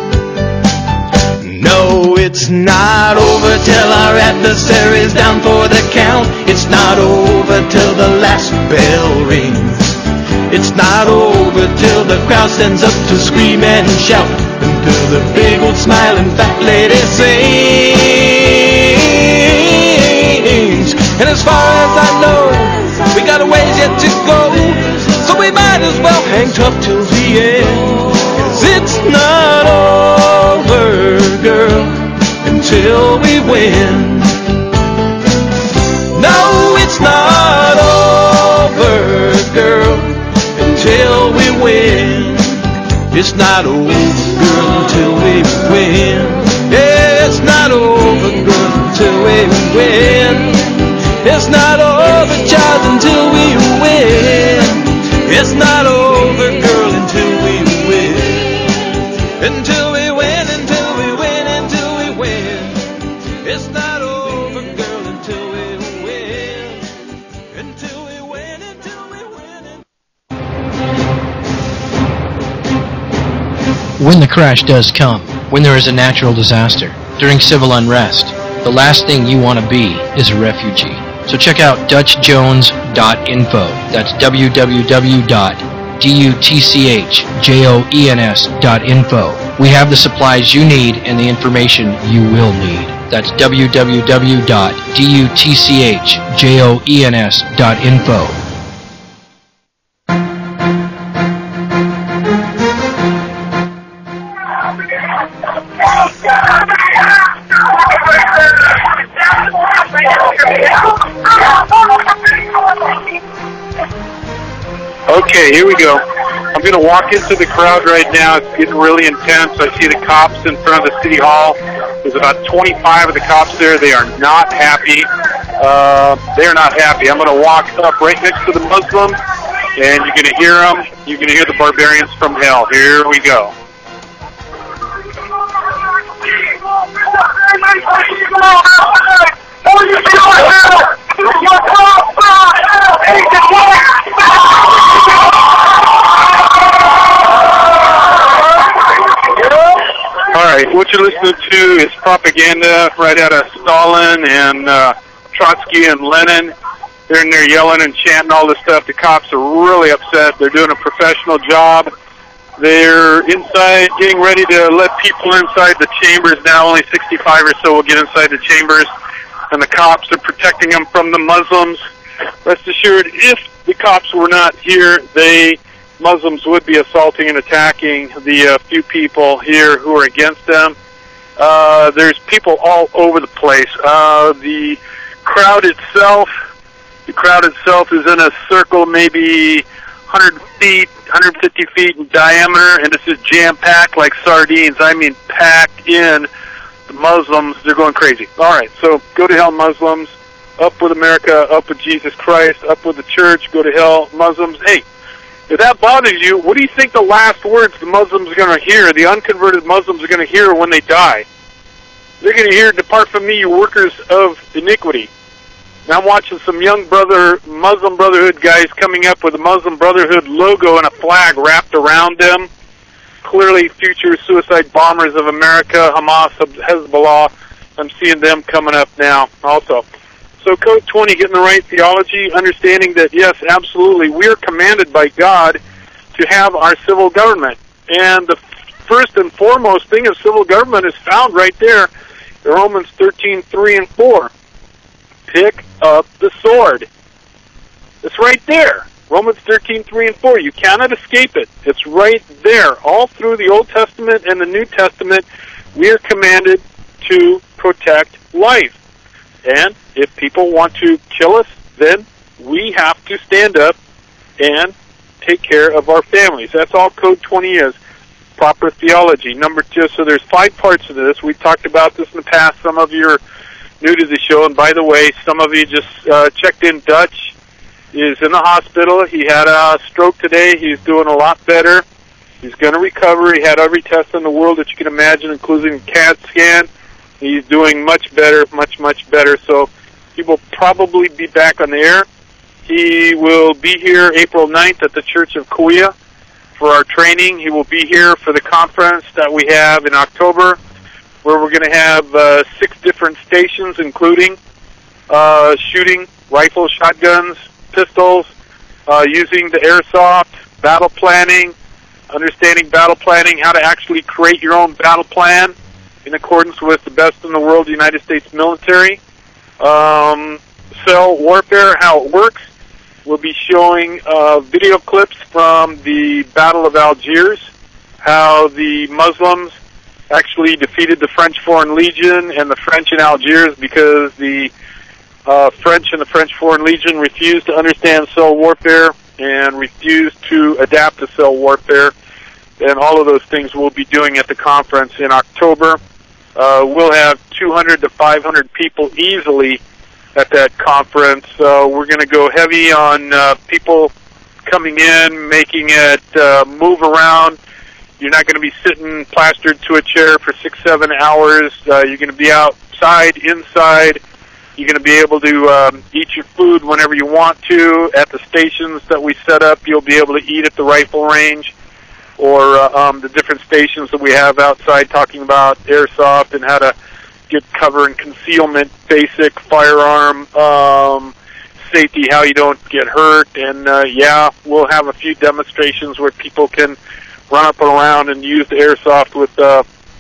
No, it's not over till our adversary's down for the count. It's not over till the last bell rings. It's not over till the crowd stands up to scream and shout, until the big old smiling fat lady sings. And as far as I know, we got a ways yet to go, so we might as well hang tough till the end. 'Cause it's not over, girl, until we win. No, it's not over, girl, until we win. It's not over, girl, until we win. Yeah, it's not over, girl, until we win. It's not over, child, until we win. It's not over, girl, until we win. Until we win, until we win, until we win. It's not over, girl, until we win. Until we win, until we win. When the crash does come, when there is a natural disaster, during civil unrest, the last thing you want to be is a refugee. So check out Dutch Jones dot info. That's w w w dot dutch dot info. We have the supplies you need and the information you will need. That's w w w dot dutch dot info. Okay, here we go. I'm going to walk into the crowd right now. It's getting really intense. I see the cops in front of the city hall. There's about twenty-five of the cops there. They are not happy. Uh, they're not happy. I'm going to walk up right next to the Muslims, and you're going to hear them. You're going to hear the barbarians from hell. Here we go. All right, what you're listening to is propaganda right out of Stalin and uh, Trotsky and Lenin. They're in there yelling and chanting all this stuff. The cops are really upset. They're doing a professional job. They're inside getting ready to let people inside the chambers now. Only sixty-five or so will get inside the chambers. And the cops are protecting them from the Muslims. Rest assured, if the cops were not here, they... Muslims would be assaulting and attacking the uh, few people here who are against them. Uh, there's people all over the place. Uh, the crowd itself, the crowd itself is in a circle maybe one hundred feet, one hundred fifty feet in diameter, and it's just jam-packed like sardines. I mean, packed in. The Muslims, they're going crazy. All right, so go to hell, Muslims. Up with America, up with Jesus Christ, up with the church, go to hell, Muslims. Hey, if that bothers you, what do you think the last words the Muslims are going to hear, the unconverted Muslims are going to hear when they die? They're going to hear, "Depart from me, you workers of iniquity." Now I'm watching some young brother, Muslim Brotherhood guys coming up with a Muslim Brotherhood logo and a flag wrapped around them. Clearly future suicide bombers of America, Hamas, Hezbollah. I'm seeing them coming up now also. So Code twenty, getting the right theology, understanding that, yes, absolutely, we are commanded by God to have our civil government. And the first and foremost thing of civil government is found right there in Romans thirteen, three and four. Pick up the sword. It's right there. Romans thirteen, three and four. You cannot escape it. It's right there. All through the Old Testament and the New Testament, we are commanded to protect life. And if people want to kill us, then we have to stand up and take care of our families. That's all Code twenty is. proper theology. Number two, so there's five parts to this. We've talked about this in the past. Some of you are new to the show, and by the way, some of you just uh, checked in. Dutch is in the hospital. He had a stroke today. He's doing a lot better. He's going to recover. He had every test in the world that you can imagine, including a C A T scan. He's doing much better, much, much better. So he will probably be back on the air. He will be here April ninth at the Church of Kauai for our training. He will be here for the conference that we have in October, where we're going to have uh, six different stations, including uh, shooting, rifles, shotguns, pistols, uh, using the airsoft, battle planning, understanding battle planning, how to actually create your own battle plan in accordance with the best in the world, the United States military. Um, cell warfare, how it works. We'll be showing uh, video clips from the Battle of Algiers, how the Muslims actually defeated the French Foreign Legion and the French in Algiers because the uh, French and the French Foreign Legion refused to understand cell warfare and refused to adapt to cell warfare. And all of those things we'll be doing at the conference in October. Uh, we'll have two hundred to five hundred people easily at that conference. Uh, we're going to go heavy on uh, people coming in, making it uh, move around. You're not going to be sitting plastered to a chair for six, seven hours. Uh, you're going to be outside, inside. You're going to be able to um, eat your food whenever you want to. At the stations that we set up, you'll be able to eat at the rifle range or uh, um, the different stations that we have outside talking about airsoft and how to get cover and concealment, basic firearm um, safety, how you don't get hurt. And, uh, yeah, we'll have a few demonstrations where people can run up and around and use the airsoft with uh,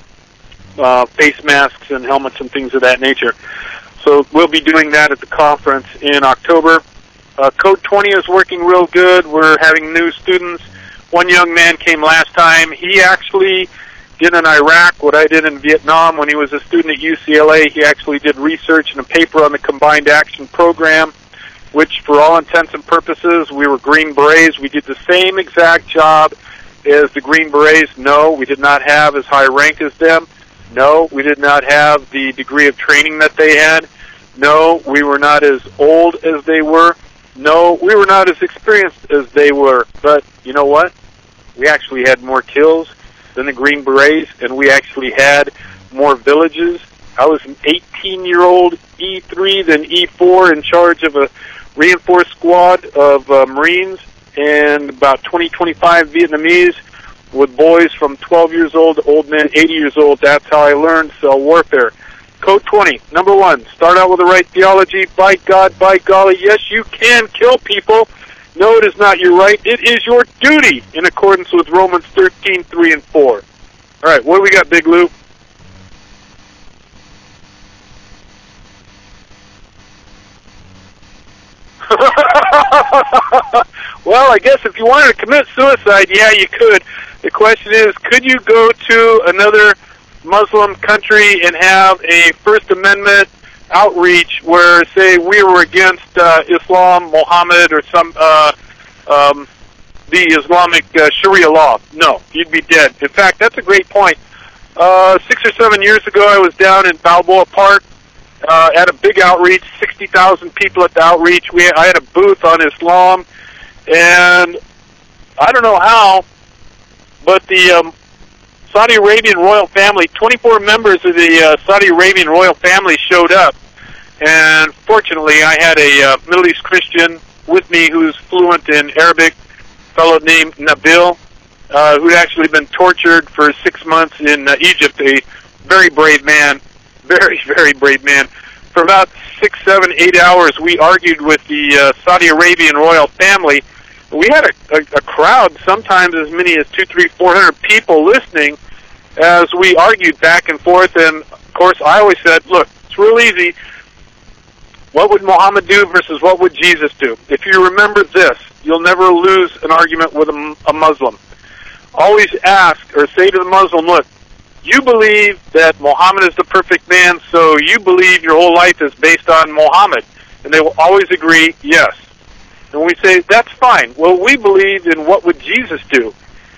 uh, face masks and helmets and things of that nature. So we'll be doing that at the conference in October. Uh, Code twenty is working real good. We're having new students. One young man came last time. He actually did in Iraq what I did in Vietnam when he was a student at U C L A. He actually did research and a paper on the Combined Action Program, which for all intents and purposes, we were Green Berets. We did the same exact job as the Green Berets. No, we did not have as high rank as them. No, we did not have the degree of training that they had. No, we were not as old as they were. No, we were not as experienced as they were. But you know what? We actually had more kills than the Green Berets, and we actually had more villages. I was an eighteen-year-old E three, then E four, in charge of a reinforced squad of uh, Marines, and about twenty, twenty-five Vietnamese with boys from twelve years old to old men, eighty years old. That's how I learned cell warfare. Code twenty, number one, start out with the right theology. By God, by golly, yes, you can kill people. No, it is not your right. It is your duty in accordance with Romans thirteen, three and four. All right, what do we got, Big Lou? Well, I guess if you wanted to commit suicide, yeah, you could. The question is, could you go to another Muslim country and have a First Amendment outreach where, say, we were against uh, Islam, Muhammad, or some uh, um, the Islamic uh, Sharia law? No, you'd be dead. In fact, that's a great point. Uh, six or seven years ago, I was down in Balboa Park uh, at a big outreach, sixty thousand people at the outreach. We I had a booth on Islam, and I don't know how, but the um, Saudi Arabian royal family, twenty-four members of the uh, Saudi Arabian royal family showed up. And fortunately, I had a uh, Middle East Christian with me who's fluent in Arabic, a fellow named Nabil, uh, who'd actually been tortured for six months in uh, Egypt, a very brave man, very, very brave man. For about six, seven, eight hours, we argued with the uh, Saudi Arabian royal family. We had a, a, a crowd, sometimes as many as two, three, four hundred people listening as we argued back and forth. And, of course, I always said, look, it's real easy. What would Muhammad do versus what would Jesus do? If you remember this, you'll never lose an argument with a, a Muslim. Always ask or say to the Muslim, look, you believe that Muhammad is the perfect man, so you believe your whole life is based on Muhammad. And they will always agree, yes. And we say, that's fine. Well, we believe in what would Jesus do.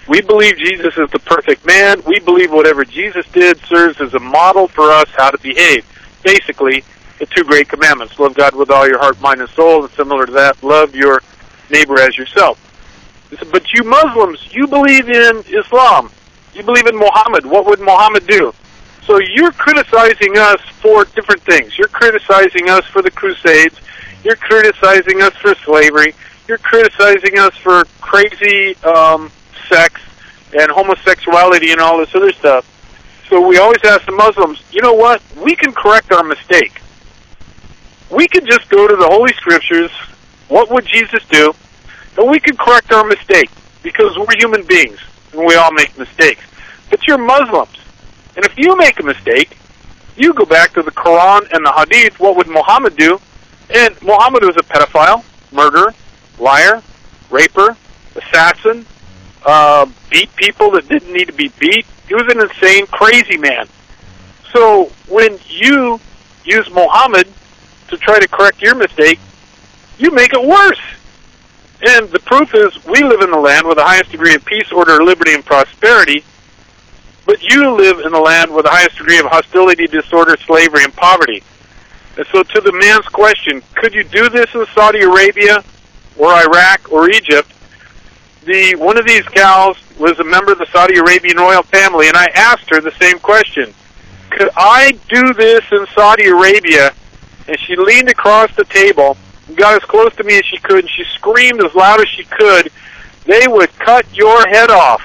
We believe Jesus is the perfect man. We believe whatever Jesus did serves as a model for us how to behave. Basically, the two great commandments. Love God with all your heart, mind, and soul, and similar to that, love your neighbor as yourself. But you Muslims, you believe in Islam. You believe in Muhammad. What would Muhammad do? So you're criticizing us for different things. You're criticizing us for the Crusades. You're criticizing us for slavery. You're criticizing us for crazy um, sex and homosexuality and all this other stuff. So we always ask the Muslims, you know what? We can correct our mistake. We could just go to the Holy Scriptures, what would Jesus do, and we can correct our mistake, because we're human beings, and we all make mistakes. But you're Muslims, and if you make a mistake, you go back to the Quran and the Hadith, what would Muhammad do? And Muhammad was a pedophile, murderer, liar, raper, assassin, uh, beat people that didn't need to be beat. He was an insane, crazy man. So when you use Muhammad to try to correct your mistake, you make it worse. And the proof is we live in the land with the highest degree of peace, order, liberty, and prosperity, but you live in the land with the highest degree of hostility, disorder, slavery, and poverty. And so to the man's question, could you do this in Saudi Arabia or Iraq or Egypt? The one of these gals was a member of the Saudi Arabian royal family, and I asked her the same question. Could I do this in Saudi Arabia? And she leaned across the table and got as close to me as she could, and she screamed as loud as she could, they would cut your head off.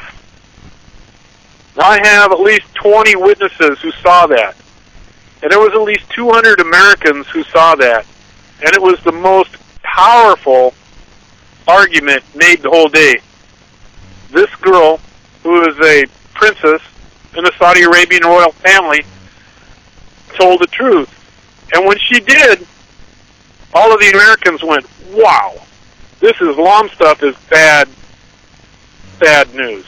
I have at least twenty witnesses who saw that. And there was at least two hundred Americans who saw that. And it was the most powerful argument made the whole day. This girl, who is a princess in the Saudi Arabian royal family, told the truth. And when she did, all of the Americans went, wow, this Islam stuff is bad, bad news.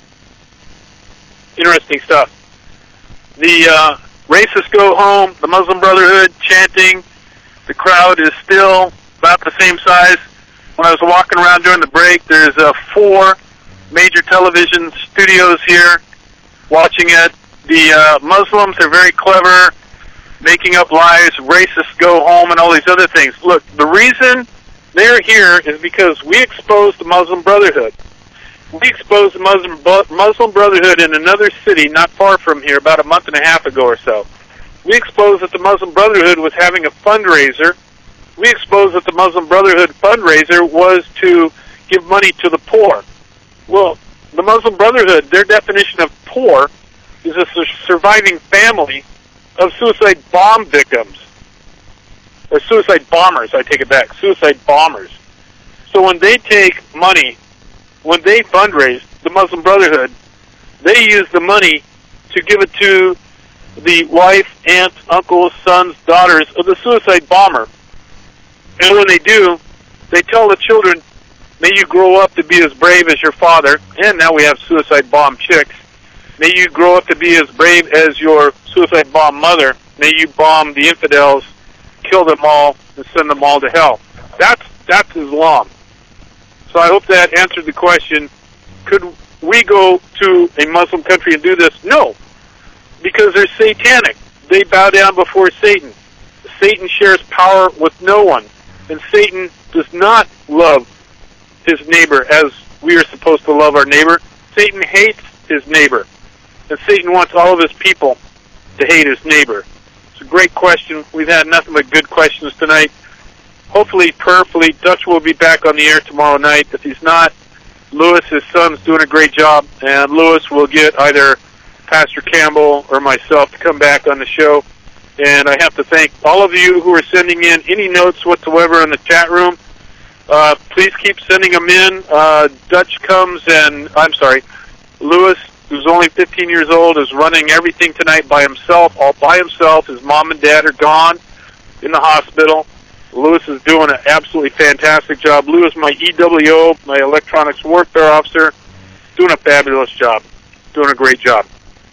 Interesting stuff. The uh, racists go home, the Muslim Brotherhood chanting, the crowd is still about the same size. When I was walking around during the break, there's uh, four major television studios here watching it. The uh, Muslims are very clever, making up lies, racists go home, and all these other things. Look, the reason they're here is because we exposed the Muslim Brotherhood. We exposed the Muslim, Muslim Brotherhood in another city not far from here about a month and a half ago or so. We exposed that the Muslim Brotherhood was having a fundraiser. We exposed that the Muslim Brotherhood fundraiser was to give money to the poor. Well, the Muslim Brotherhood, their definition of poor is a surviving family of suicide bomb victims. Or suicide bombers, I take it back, suicide bombers. So when they take money, when they fundraise, the Muslim Brotherhood, they use the money to give it to the wife, aunts, uncles, sons, daughters of the suicide bomber. And when they do, they tell the children, may you grow up to be as brave as your father, and now we have suicide bomb chicks. May you grow up to be as brave as your suicide bomb mother. May you bomb the infidels, kill them all, and send them all to hell. That's that's Islam. So I hope that answered the question. Could we go to a Muslim country and do this? No, because they're satanic. They bow down before Satan. Satan shares power with no one, and Satan does not love his neighbor as we are supposed to love our neighbor. Satan hates his neighbor, and Satan wants all of his people to hate his neighbor. It's a great question. We've had nothing but good questions tonight. Hopefully, prayerfully, Dutch will be back on the air tomorrow night. If he's not, Lewis, his son's doing a great job, and Lewis will get either Pastor Campbell or myself to come back on the show. And I have to thank all of you who are sending in any notes whatsoever in the chat room. Uh, please keep sending them in. Uh, Dutch comes and, I'm sorry, Lewis, who's only fifteen years old, is running everything tonight by himself, all by himself. His mom and dad are gone in the hospital. Lewis is doing an absolutely fantastic job. Lewis, my E W O, my electronics warfare officer, doing a fabulous job, doing a great job.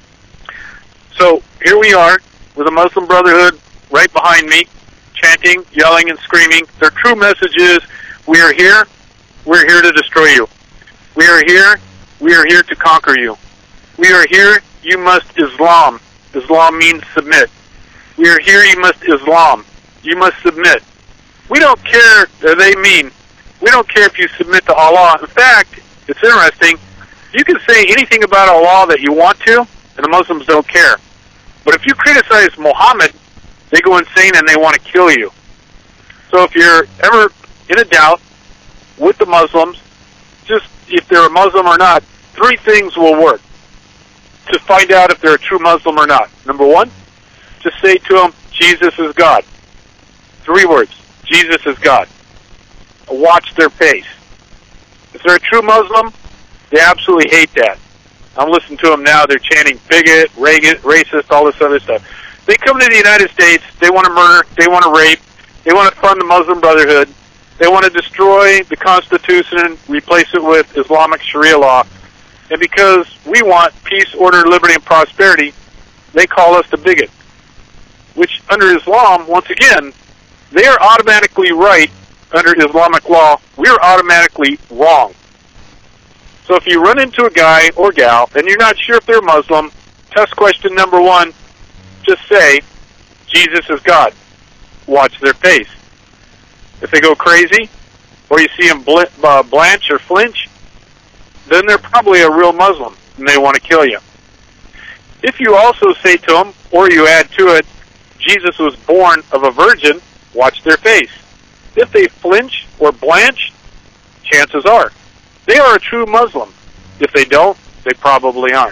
So here we are with the Muslim Brotherhood right behind me, chanting, yelling, and screaming. Their true message is, we are here, we're here to destroy you. We are here We are here to conquer you. We are here, you must Islam. Islam means submit. We are here, you must Islam. You must submit. We don't care, uh, they mean, we don't care if you submit to Allah. In fact, it's interesting, you can say anything about Allah that you want to, and the Muslims don't care. But if you criticize Muhammad, they go insane and they want to kill you. So if you're ever in a doubt with the Muslims, just if they're a Muslim or not, three things will work to find out if they're a true Muslim or not. Number one, just say to them, Jesus is God. Three words, Jesus is God. Watch their face. If they're a true Muslim, they absolutely hate that. I'm listening to them now. They're chanting bigot, racist, all this other stuff. They come to the United States. They want to murder. They want to rape. They want to fund the Muslim Brotherhood. They want to destroy the Constitution, replace it with Islamic Sharia law. And because we want peace, order, liberty, and prosperity, they call us the bigot. Which, under Islam, once again, they are automatically right under Islamic law. We are automatically wrong. So if you run into a guy or gal and you're not sure if they're Muslim, test question number one, just say, Jesus is God. Watch their face. If they go crazy, or you see them bl- uh, blanch or flinch, then they're probably a real Muslim, and they want to kill you. If you also say to them, or you add to it, Jesus was born of a virgin, watch their face. If they flinch or blanch, chances are they are a true Muslim. If they don't, they probably aren't.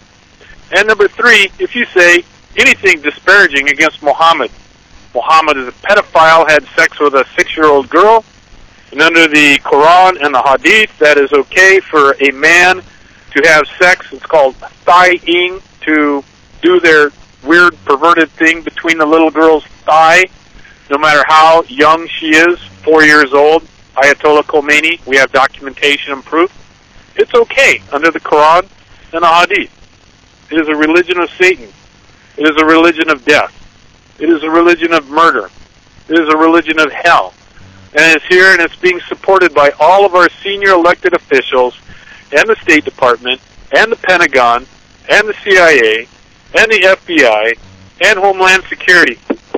And number three, if you say anything disparaging against Muhammad, Muhammad is a pedophile, had sex with a six-year-old girl, and under the Quran and the Hadith, that is okay for a man to have sex. It's called thigh-ing, to do their weird, perverted thing between the little girl's thigh, no matter how young she is, four years old. Ayatollah Khomeini, we have documentation and proof. It's okay under the Quran and the Hadith. It is a religion of Satan. It is a religion of death. It is a religion of murder. It is a religion of hell. And it's here, and it's being supported by all of our senior elected officials and the State Department and the Pentagon and the C I A and the F B I and Homeland Security.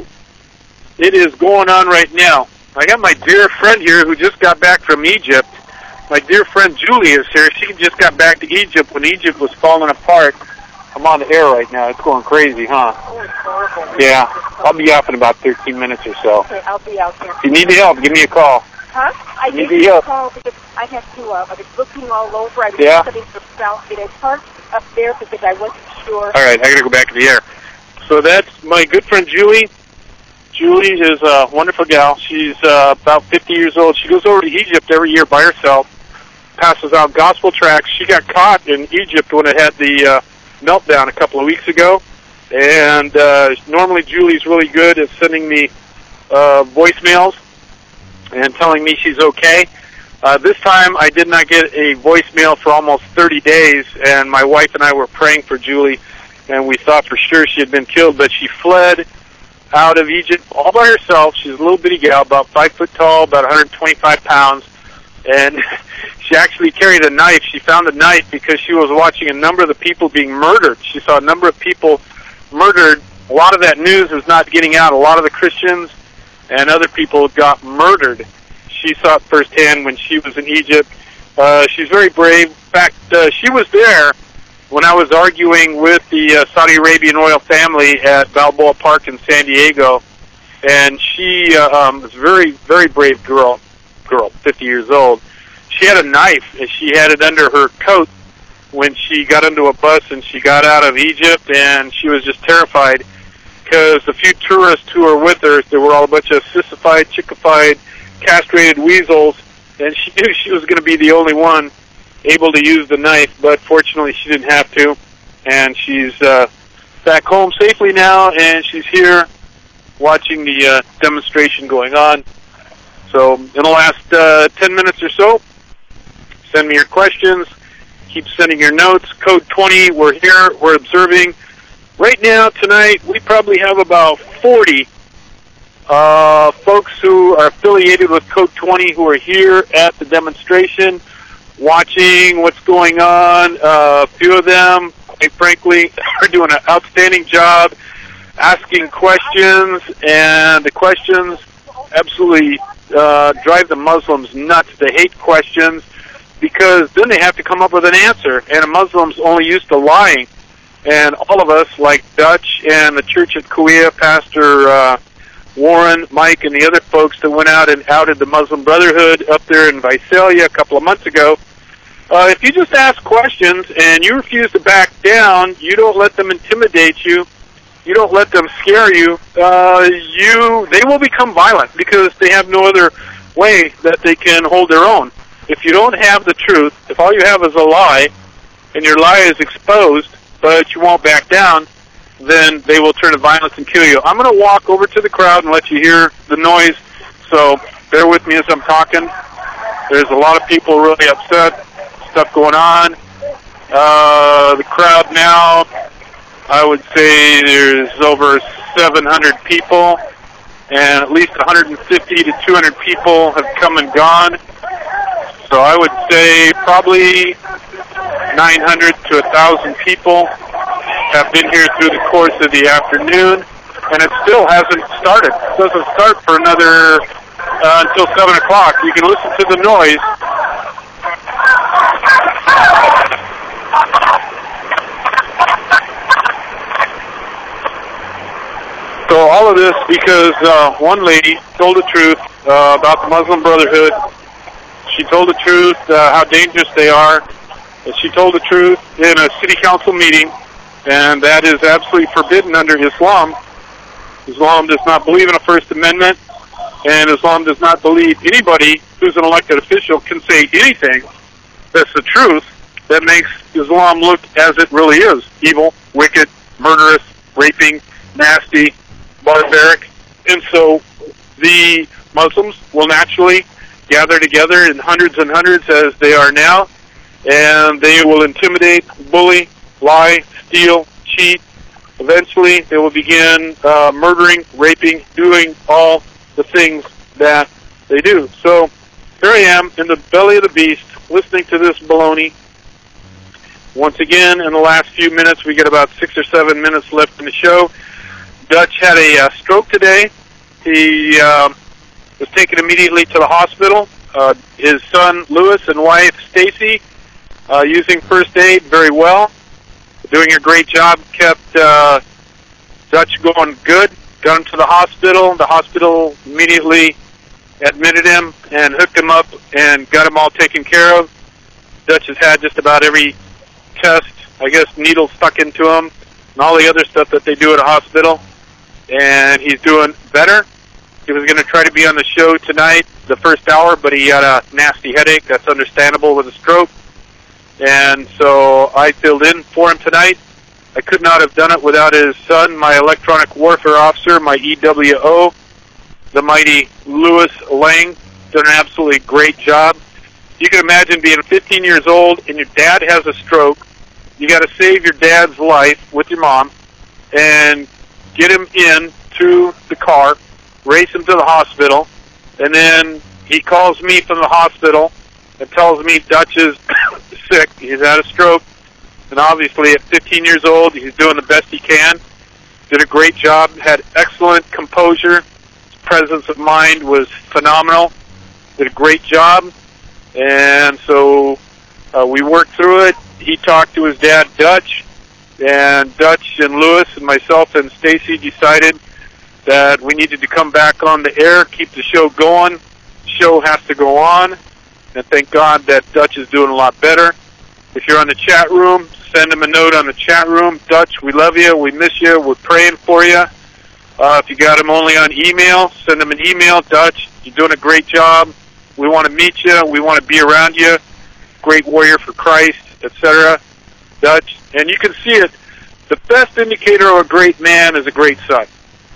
It is going on right now. I got my dear friend here who just got back from Egypt. My dear friend Julie is here. She just got back to Egypt when Egypt was falling apart. I'm on the air right now. It's going crazy, huh? Oh, it's horrible. Yeah. I'll be off in about thirteen minutes or so. Okay, I'll be out there. If you need help, give me a call. Huh? I need need help. a call because I had to, uh, I was looking all over. I was Yeah. studying for South. I parked up there because I wasn't sure. All right, I got to go back to the air. So that's my good friend Julie. Julie is a wonderful gal. She's uh, about fifty years old. She goes over to Egypt every year by herself, passes out gospel tracts. She got caught in Egypt when it had the uh, meltdown a couple of weeks ago. And uh, normally Julie's really good at sending me uh, voicemails and telling me she's okay. Uh, this time I did not get a voicemail for almost thirty days, and my wife and I were praying for Julie, and we thought for sure she had been killed, but she fled out of Egypt all by herself. She's a little bitty gal, about five foot tall, about one hundred twenty-five pounds, and she actually carried a knife. She found a knife because she was watching a number of the people being murdered. She saw a number of people murdered. A lot of that news is not getting out. A lot of the Christians and other people got murdered. She saw it firsthand when she was in Egypt. Uh, she's very brave. In fact, uh, she was there when I was arguing with the uh, Saudi Arabian royal family at Balboa Park in San Diego, and she uh, um, was a very, very brave girl, girl, fifty years old. She had a knife, and she had it under her coat when she got into a bus and she got out of Egypt, and she was just terrified because the few tourists who were with her, they were all a bunch of sissified, chickified, castrated weasels, and she knew she was going to be the only one able to use the knife, but fortunately she didn't have to, and she's uh, back home safely now, and she's here watching the uh, demonstration going on. So in the last uh, ten minutes or so, send me your questions, keep sending your notes. Code twenty, we're here, we're observing. Right now, tonight, we probably have about forty uh, folks who are affiliated with Code twenty who are here at the demonstration. watching what's going on. Uh, a few of them, quite frankly, are doing an outstanding job asking questions, and the questions absolutely uh, drive the Muslims nuts. They hate questions because then they have to come up with an answer, and the Muslims only used to lying. And all of us, like Dutch and the church at Kauai, Pastor uh, Warren, Mike, and the other folks that went out and outed the Muslim Brotherhood up there in Visalia a couple of months ago, uh, if you just ask questions and you refuse to back down, you don't let them intimidate you, you don't let them scare you, uh, you they will become violent because they have no other way that they can hold their own. If you don't have the truth, if all you have is a lie, and your lie is exposed, but you won't back down, then they will turn to violence and kill you. I'm going to walk over to the crowd and let you hear the noise, so bear with me as I'm talking. There's a lot of people really upset, stuff going on. Uh, the crowd now, I would say there's over seven hundred people, and at least one hundred fifty to two hundred people have come and gone. So I would say probably nine hundred to one thousand people have been here through the course of the afternoon, and it still hasn't started. It doesn't start for another, uh, until seven o'clock. You can listen to the noise. So all of this because uh, one lady told the truth uh, about the Muslim Brotherhood. She told the truth, uh, how dangerous they are. She told the truth in a city council meeting, and that is absolutely forbidden under Islam. Islam does not believe in a First Amendment, and Islam does not believe anybody who's an elected official can say anything that's the truth that makes Islam look as it really is: evil, wicked, murderous, raping, nasty, barbaric. And so the Muslims will naturally gather together in hundreds and hundreds as they are now, and they will intimidate, bully, lie, steal, cheat. Eventually, they will begin uh, murdering, raping, doing all the things that they do. So here I am in the belly of the beast, listening to this baloney. Once again, in the last few minutes, we get about six or seven minutes left in the show. Dutch had a uh, stroke today. He uh, was taken immediately to the hospital. Uh, his son, Lewis, and wife, Stacy, uh, using first aid very well, doing a great job, kept uh, Dutch going good, got him to the hospital. The hospital immediately admitted him and hooked him up and got him all taken care of. Dutch has had just about every test, I guess, needles stuck into him, and all the other stuff that they do at a hospital, and he's doing better. He was going to try to be on the show tonight, the first hour, but he had a nasty headache. That's understandable with a stroke. And so I filled in for him tonight. I could not have done it without his son, my electronic warfare officer, my E W O, the mighty Louis Lang. Done an absolutely great job. You can imagine being fifteen years old and your dad has a stroke. You got to save your dad's life with your mom and get him in to the car, race him to the hospital, and then he calls me from the hospital and tells me Dutch is sick. He's had a stroke, and obviously at fifteen years old, he's doing the best he can. Did a great job, had excellent composure. His presence of mind was phenomenal. Did a great job, and so uh, we worked through it. He talked to his dad, Dutch, and Dutch and Lewis and myself and Stacy decided that we needed to come back on the air, keep the show going. The show has to go on, and thank God that Dutch is doing a lot better. If you're on the chat room, send him a note on the chat room. Dutch, we love you, we miss you, we're praying for you. Uh, if you got him only on email, send him an email. Dutch, you're doing a great job. We want to meet you. We want to be around you. Great warrior for Christ, et cetera. Dutch, and you can see it. The best indicator of a great man is a great son.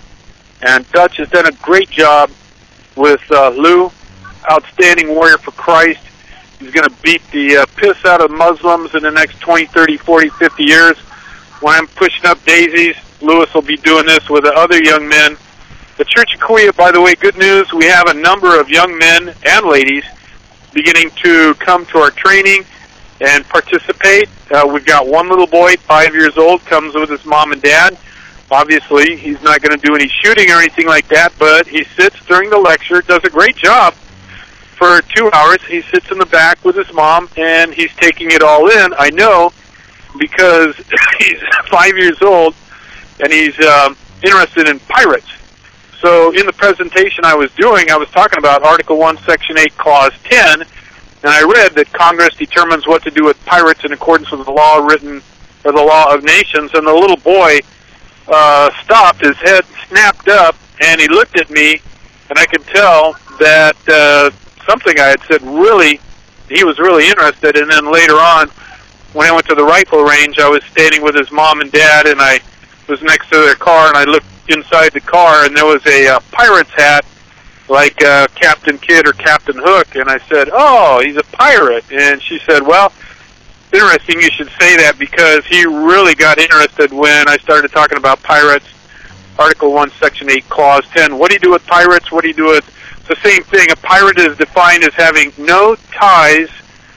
And Dutch has done a great job with uh, Lou, outstanding warrior for Christ. He's going to beat the uh, piss out of Muslims in the next twenty, thirty, forty, fifty years. When I'm pushing up daisies, Lewis will be doing this with the other young men. The Church of Kauai, by the way, good news, we have a number of young men and ladies beginning to come to our training and participate. Uh, we've got one little boy, five years old, comes with his mom and dad. Obviously, he's not going to do any shooting or anything like that, but he sits during the lecture, does a great job. For two hours, he sits in the back with his mom, and he's taking it all in. I know because he's five years old, and he's um, interested in pirates. So in the presentation I was doing, I was talking about Article one, Section eight, Clause ten, and I read that Congress determines what to do with pirates in accordance with the law written, or the law of nations, and the little boy uh, stopped, his head snapped up, and he looked at me, and I could tell that uh, something I had said really, he was really interested, and then later on, when I went to the rifle range, I was standing with his mom and dad, and I was next to their car, and I looked inside the car, and there was a uh, pirate's hat, like uh, Captain Kidd or Captain Hook, and I said, oh, he's a pirate. And she said, well, interesting you should say that, because he really got interested when I started talking about pirates, Article one, Section eight, Clause ten. What do you do with pirates? What do you do with... It's the same thing. A pirate is defined as having no ties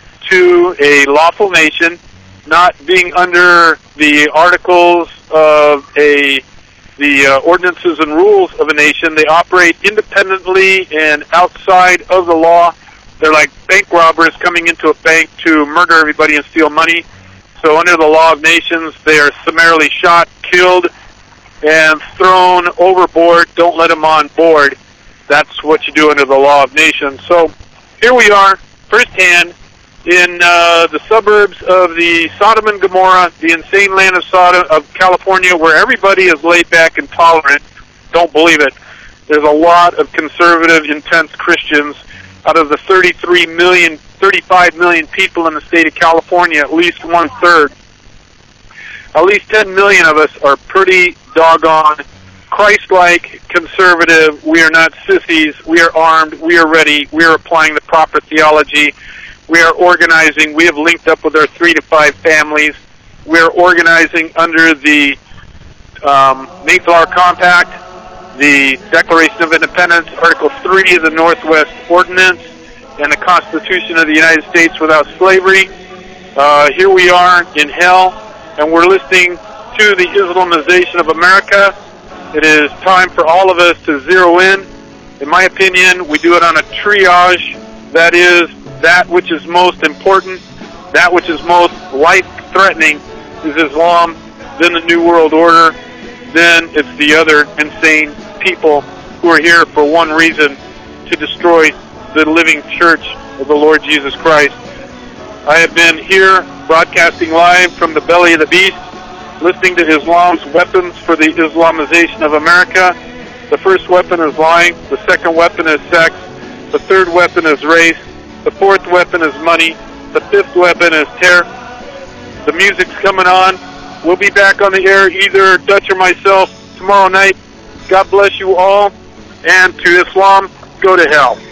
to a lawful nation, not being under the articles of a the uh, ordinances and rules of a nation. They operate independently and outside of the law. They're like bank robbers coming into a bank to murder everybody and steal money. So under the law of nations, they are summarily shot, killed, and thrown overboard. Don't let them on board. That's what you do under the law of nations. So here we are, firsthand, in uh, the suburbs of the Sodom and Gomorrah, the insane land of Sodom, of California, where everybody is laid back and tolerant. Don't believe it. There's a lot of conservative, intense Christians. Out of the thirty-three million, thirty-five million people in the state of California, at least one-third, at least ten million of us are pretty doggone Christ-like, conservative. We are not sissies. We are armed. We are ready. We are applying the proper theology. We are organizing. We have linked up with our three to five families. We are organizing under the um, Mayflower Compact, the Declaration of Independence, Article three of the Northwest Ordinance, and the Constitution of the United States without slavery. Uh, here we are in hell, and we're listening to the Islamization of America. It is time for all of us to zero in. In my opinion, we do it on a triage. That is, that which is most important, that which is most life-threatening is Islam, then the New World Order, then it's the other insane people who are here for one reason, to destroy the living church of the Lord Jesus Christ. I have been here broadcasting live from the belly of the beast, listening to Islam's weapons for the Islamization of America. The first weapon is lying. The second weapon is sex. The third weapon is race. The fourth weapon is money. The fifth weapon is terror. The music's coming on. We'll be back on the air, either Dutch or myself, tomorrow night. God bless you all. And to Islam, go to hell.